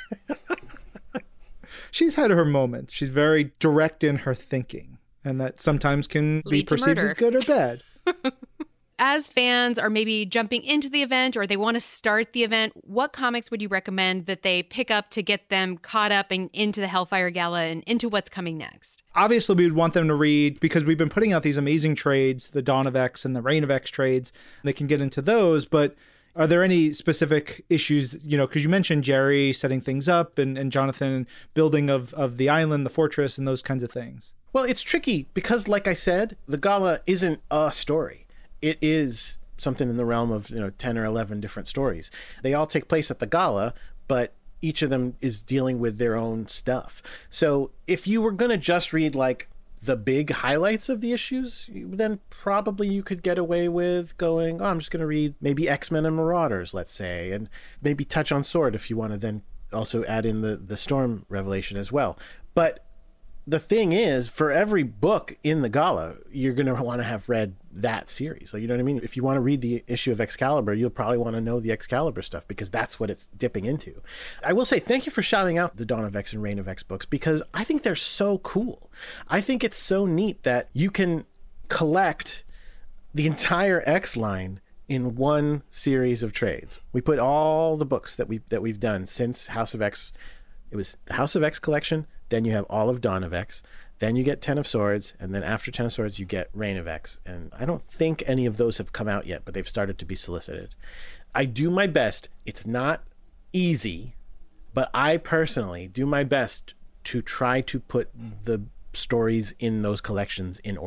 She's had her moments. She's very direct in her thinking, and that sometimes can be Lead to perceived murder. as good or bad. As fans are maybe jumping into the event or they want to start the event, what comics would you recommend that they pick up to get them caught up and into the Hellfire Gala and into what's coming next? Obviously, we would want them to read because we've been putting out these amazing trades, the Dawn of X and the Reign of X trades. They can get into those, but are there any specific issues, you know, because you mentioned Jerry setting things up and, and Jonathan building of, of the island, the fortress, and those kinds of things? Well, it's tricky because, like I said, the gala isn't a story. It is something in the realm of, you know, ten or eleven different stories. They all take place at the gala, but each of them is dealing with their own stuff. So if you were going to just read like the big highlights of the issues, then probably you could get away with going, oh, I'm just going to read maybe X-Men and Marauders, let's say, and maybe touch on Sword if you want to then also add in the, the Storm revelation as well. But the thing is, for every book in the gala, you're going to want to have read that series. Like, you know what I mean? If you want to read the issue of Excalibur, you'll probably want to know the Excalibur stuff because that's what it's dipping into. I will say thank you for shouting out the Dawn of X and Reign of X books because I think they're so cool. I think it's so neat that you can collect the entire X line in one series of trades. We put all the books that we that we've done since House of X. It was the House of X collection. Then you have all of Dawn of X. Then you get Ten of Swords. And then after Ten of Swords, you get Reign of X. And I don't think any of those have come out yet, but they've started to be solicited. I do my best. It's not easy, but I personally do my best to try to put the stories in those collections in order.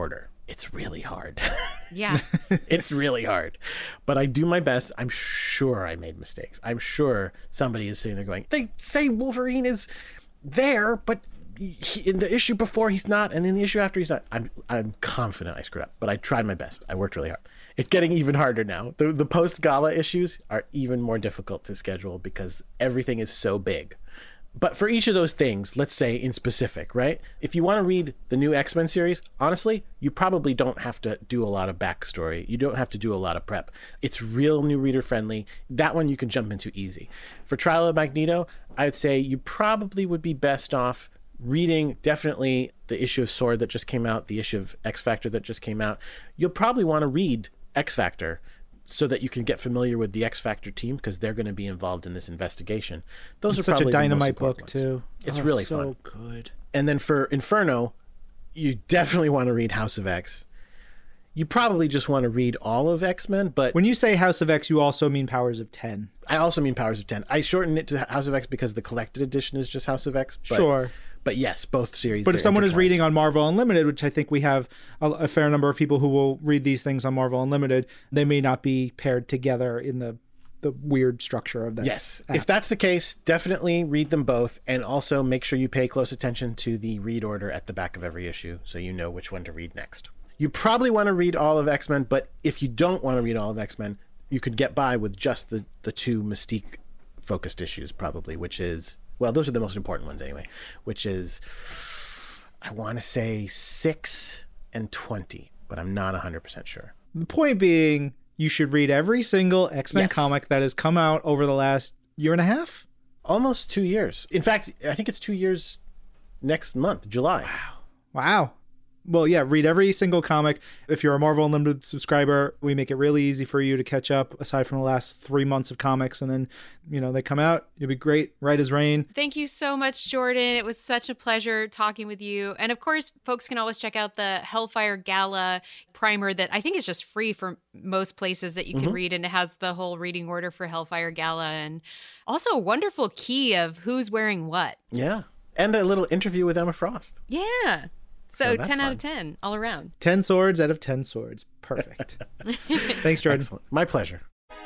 it's really hard. Yeah. It's really hard. But I do my best. I'm sure I made mistakes. I'm sure somebody is sitting there going, they say Wolverine is there, but he, in the issue before he's not, and in the issue after he's not. I'm I'm confident I screwed up, but I tried my best. I worked really hard. It's getting even harder now. The the post-gala issues are even more difficult to schedule because everything is so big. But for each of those things, let's say in specific, right? If you want to read the new X-Men series, honestly, you probably don't have to do a lot of backstory. You don't have to do a lot of prep. It's real new reader friendly. That one you can jump into easy. For Trial of Magneto, I would say you probably would be best off reading definitely the issue of Sword that just came out, the issue of X-Factor that just came out. You'll probably want to read X-Factor so that you can get familiar with the X-Factor team because they're going to be involved in this investigation. Those It's are such probably a dynamite the most book important too. ones. It's Oh, really so fun. good. And then for Inferno, you definitely want to read House of X. You probably just want to read all of X-Men, but When you say House of X, you also mean Powers of ten. I also mean Powers of ten. I shortened it to House of X because the collected edition is just House of X. But, Sure. But yes, both series. But if they're someone is intertwined. reading on Marvel Unlimited, which I think we have a, a fair number of people who will read these things on Marvel Unlimited, they may not be paired together in the the weird structure of that. Yes. If that's the case, definitely read them both. And also make sure you pay close attention to the read order at the back of every issue so you know which one to read next. You probably want to read all of X-Men, but if you don't want to read all of X-Men, you could get by with just the, the two Mystique-focused issues probably, which is, well, those are the most important ones anyway, which is, I want to say six and twenty, but I'm not one hundred percent sure. The point being, you should read every single X-Men Yes. comic that has come out over the last year and a half. Almost two years. In fact, I think it's two years next month, July. Wow. Well, yeah, read every single comic. If you're a Marvel Unlimited subscriber, we make it really easy for you to catch up aside from the last three months of comics. And then, you know, they come out. You'll be great. Right as rain. Thank you so much, Jordan. It was such a pleasure talking with you. And of course, folks can always check out the Hellfire Gala primer that I think is just free for most places that you can read. And it has the whole reading order for Hellfire Gala and also a wonderful key of who's wearing what. Yeah. And a little interview with Emma Frost. Yeah. So, So that's ten out fun. of ten all around. ten swords out of ten swords. Perfect. Thanks, Jordan. Excellent. My pleasure.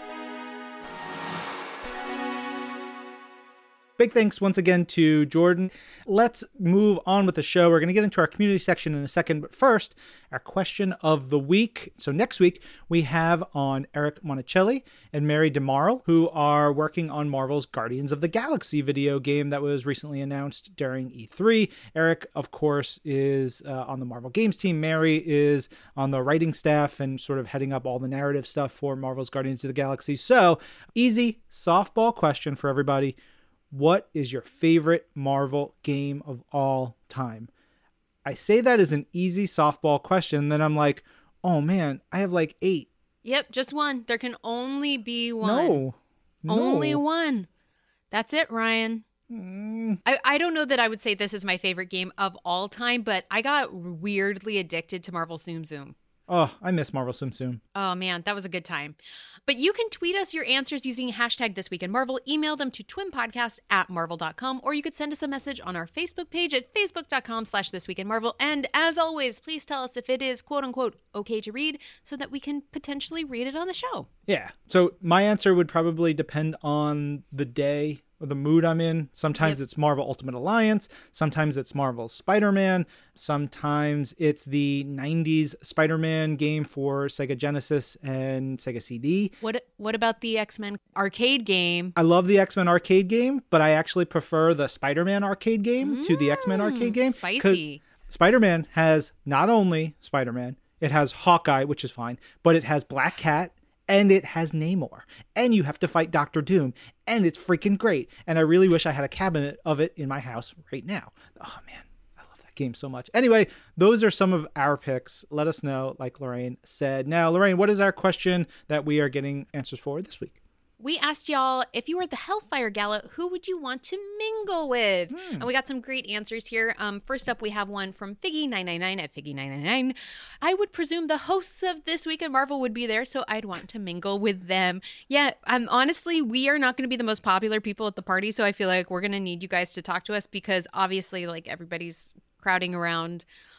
Big thanks once again to Jordan. Let's move on with the show. We're going to get into our community section in a second, but first, our question of the week. So next week, we have on Eric Monicelli and Mary DeMarle, who are working on Marvel's Guardians of the Galaxy video game that was recently announced during E three. Eric, of course, is uh, on the Marvel Games team. Mary is on the writing staff and sort of heading up all the narrative stuff for Marvel's Guardians of the Galaxy. So, easy softball question for everybody. What is your favorite Marvel game of all time? I say that as an easy softball question, then I'm like, oh man, I have like eight. Yep, just one. There can only be one. No. no. Only one. That's it, Ryan. Mm, I, I don't know that I would say this is my favorite game of all time, but I got weirdly addicted to Marvel Zoom Zoom. oh, I miss Marvel Tsum Tsum. Oh man, that was a good time. But you can tweet us your answers using hashtag This Week in Marvel, email them to twinpodcast at marvel dot com, or you could send us a message on our Facebook page at facebook.com slash This Week in Marvel. And as always, please tell us if it is quote unquote okay to read so that we can potentially read it on the show. Yeah. So my answer would probably depend on the day or the mood I'm in. Sometimes Yep. it's Marvel Ultimate Alliance. Sometimes it's Marvel Spider-Man. Sometimes it's the nineties Spider-Man game for Sega Genesis and Sega C D. What what about the X-Men arcade game? I love the X-Men arcade game, but I actually prefer the Spider-Man arcade game to the X-Men arcade game. 'Cause Spicy. Spider-Man has not only Spider-Man, it has Hawkeye, which is fine, but it has Black Cat and it has Namor. And you have to fight Doctor Doom, and it's freaking great. And I really wish I had a cabinet of it in my house right now. Oh man, I love that game so much. Anyway, those are some of our picks. Let us know, like Lorraine said. Now, Lorraine, what is our question that we are getting answers for this week? We asked y'all, if you were at the Hellfire Gala, who would you want to mingle with? And we got some great answers here. Um, first up, we have one from Figgy nine nine nine at Figgy nine nine nine. I would presume the hosts of This Week in Marvel would be there, so I'd want to mingle with them. Yeah, um, honestly, we are not going to be the most popular people at the party, so I feel like we're going to need you guys to talk to us because obviously, like, everybody's crowding around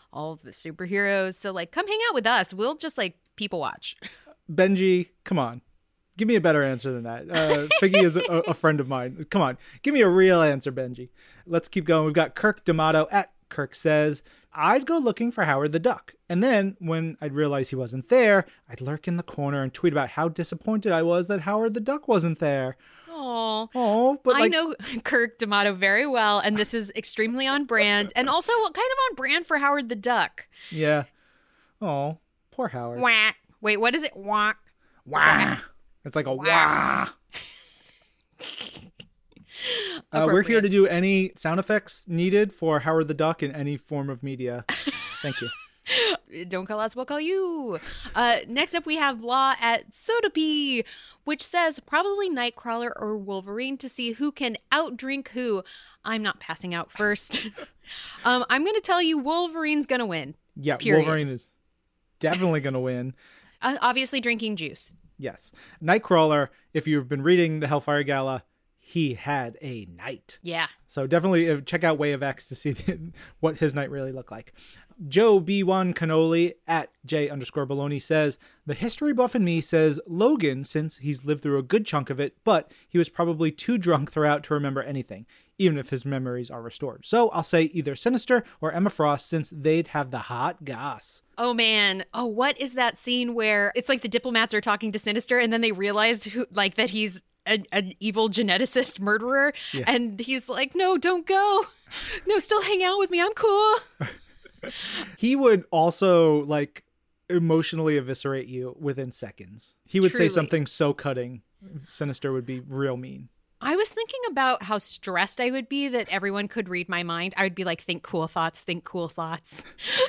all of the superheroes. So like, come hang out with us. We'll just like people watch. Benji, come on. Give me a better answer than that. Uh, Figgy is a, a friend of mine. Come on. Give me a real answer, Benji. Let's keep going. We've got Kirk D'Amato at Kirk says, I'd go looking for Howard the Duck. And then when I'd realize he wasn't there, I'd lurk in the corner and tweet about how disappointed I was that Howard the Duck wasn't there. Oh, Oh, but I like, know Kirk D'Amato very well, and this is extremely on brand, and also kind of on brand for Howard the Duck. yeah. Oh, poor Howard. Wah. Wait, what is it? Wah. Wah. It's like a wah. Wah. Uh, we're here to do any sound effects needed for Howard the Duck in any form of media. Thank you. Don't call us, we'll call you. Uh, next up, we have Law at Sotheby, which says probably Nightcrawler or Wolverine to see who can outdrink who. I'm not passing out first. um, I'm going to tell you Wolverine's going to win. Yeah, Period. Wolverine is definitely going to win. Uh, obviously drinking juice. Yes. Nightcrawler, if you've been reading the Hellfire Gala, he had a night. Yeah. So definitely uh, check out Way of X to see what his night really looked like. Joe B one Cannoli at J underscore Baloney says, the history buff in me says Logan, since he's lived through a good chunk of it, but he was probably too drunk throughout to remember anything, even if his memories are restored. So I'll say either Sinister or Emma Frost, since they'd have the hot goss. Oh, man. Oh, what is that scene where it's like the diplomats are talking to Sinister and then they realize who, like that he's a, an evil geneticist murderer. Yeah. And he's like, no, don't go. No, still hang out with me. I'm cool. He would also like emotionally eviscerate you within seconds. He would Truly. say something so cutting. Sinister would be real mean. I was thinking about how stressed I would be that everyone could read my mind. I would be like, think cool thoughts, think cool thoughts.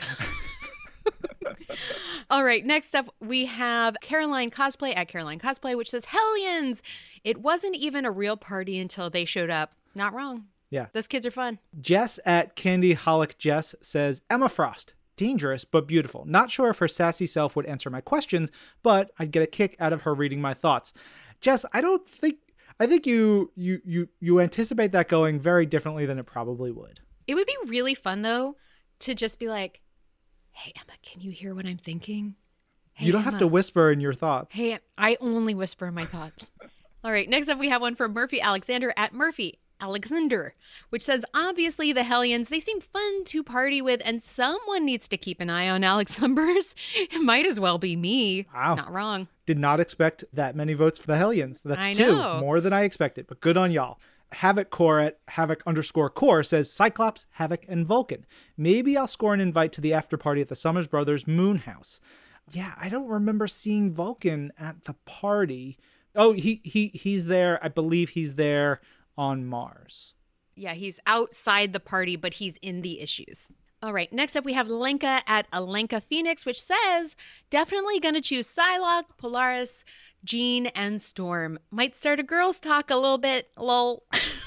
All right, next up we have Caroline Cosplay at Caroline Cosplay, which says, Hellions! It wasn't even a real party until they showed up. Not wrong. Yeah. Those kids are fun. Jess at Candy Holic Jess says, Emma Frost. Dangerous, but beautiful. Not sure if her sassy self would answer my questions, but I'd get a kick out of her reading my thoughts. Jess, I don't think... I think you you you you anticipate that going very differently than it probably would. It would be really fun, though, to just be like, hey, Emma, can you hear what I'm thinking? Hey, you don't Emma. have to whisper in your thoughts. Hey, I only whisper my thoughts. All right, next up we have one from Murphy Alexander at Murphy Alexander, which says, obviously the Hellions, they seem fun to party with, and someone needs to keep an eye on Alex Umbers. It might as well be me. Wow. Not wrong. Did not expect that many votes for the Hellions. That's I two. know. More than I expected, but good on y'all. Havoc Core at Havoc underscore Core says Cyclops, Havoc, and Vulcan. Maybe I'll score an invite to the after party at the Summers Brothers Moon House. Yeah, I don't remember seeing Vulcan at the party. Oh, he he he's there. I believe he's there on Mars. Yeah, he's outside the party, but he's in the issues. All right, next up we have Lenka at Alenka Phoenix, which says, definitely gonna choose Psylocke, Polaris, Jean, and Storm. Might start a girls' talk a little bit, lol.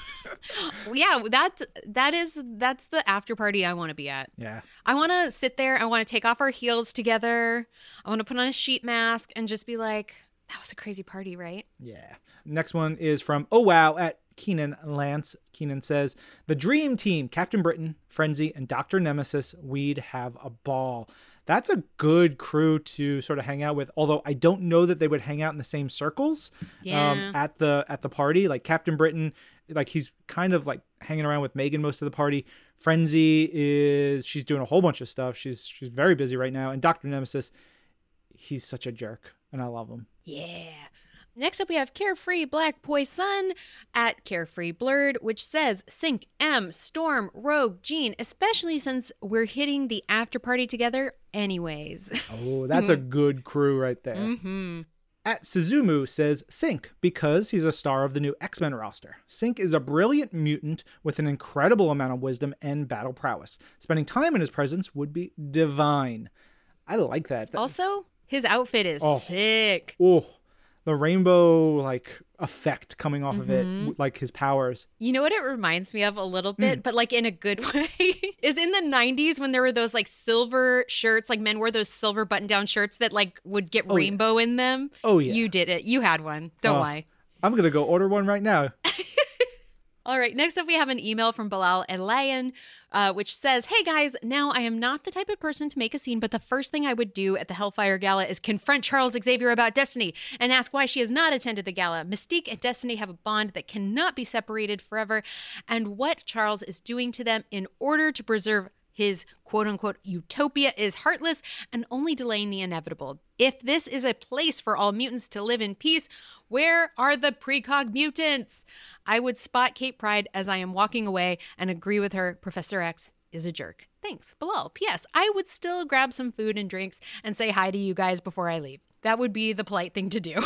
Yeah, that, that is, that's the after party I want to be at. Yeah. I want to sit there, I want to take off our heels together, I want to put on a sheet mask and just be like, that was a crazy party, right? Yeah. Next one is from Oh Wow at Keenan Lance. Keenan says, the dream team, Captain Britain, Frenzy, and Doctor Nemesis, we'd have a ball. That's a good crew to sort of hang out with, although I don't know that they would hang out in the same circles Yeah. um, at the at the party. Like Captain Britain, like he's kind of like hanging around with Megan most of the party. Frenzy is, she's doing a whole bunch of stuff. She's she's very busy right now. And Doctor Nemesis, he's such a jerk, and I love him. Yeah. Next up, we have Carefree Black Poison at Carefree Blurred, which says, Sync, M, Storm, Rogue, Jean, especially since we're hitting the after party together anyways. Oh, that's a good crew right there. Mm-hmm. At Suzumu says Sync because he's a star of the new X-Men roster. Sync is a brilliant mutant with an incredible amount of wisdom and battle prowess. Spending time in his presence would be divine. I like that. That- Also, his outfit is Oh. sick. Oh, the rainbow like effect coming off of Mm-hmm. it, like his powers. You know what it reminds me of a little bit, but like in a good way, is in the nineties when there were those like silver shirts, like men wore those silver button down shirts that like would get Oh, yeah. rainbow in them. Oh, yeah. You did it. You had one. Don't Oh, lie. I'm going to go order one right now. All right, next up we have an email from Bilal Elayan, uh, which says, hey guys, now I am not the type of person to make a scene, but the first thing I would do at the Hellfire Gala is confront Charles Xavier about Destiny and ask why she has not attended the gala. Mystique and Destiny have a bond that cannot be separated forever, and what Charles is doing to them in order to preserve his quote-unquote utopia is heartless and only delaying the inevitable. If this is a place for all mutants to live in peace, where are the precog mutants? I would spot Kate Pryde as I am walking away and agree with her. Professor X is a jerk. Thanks, Bilal. P S. I would still grab some food and drinks and say hi to you guys before I leave. That would be the polite thing to do.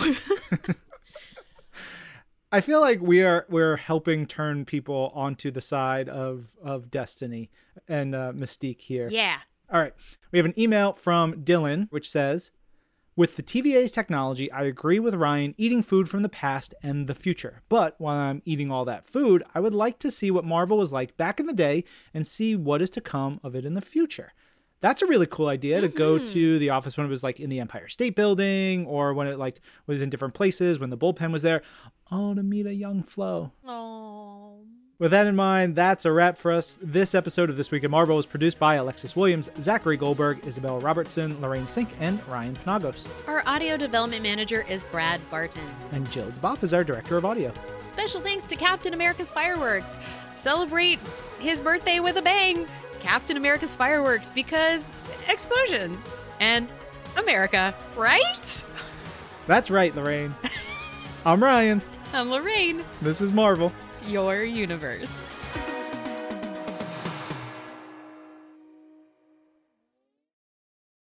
I feel like we are we're helping turn people onto the side of of Destiny and uh, Mystique here. Yeah. All right. We have an email from Dylan, which says, with the T V A's technology, I agree with Ryan eating food from the past and the future. But while I'm eating all that food, I would like to see what Marvel was like back in the day and see what is to come of it in the future. That's a really cool idea to go to the office when it was like in the Empire State Building or when it like was in different places, when the bullpen was there. Oh, to meet a young Flo. Oh. With that in mind, that's a wrap for us. This episode of This Week in Marvel was produced by Alexis Williams, Zachary Goldberg, Isabella Robertson, Lorraine Sink, and Ryan Penagos. Our audio development manager is Brad Barton. And Jill DeBoff is our director of audio. Special thanks to Captain America's Fireworks. Celebrate his birthday with a bang. Captain America's Fireworks, because explosions and America, right? That's right, Lorraine. I'm Ryan. I'm Lorraine. This is Marvel. Your universe.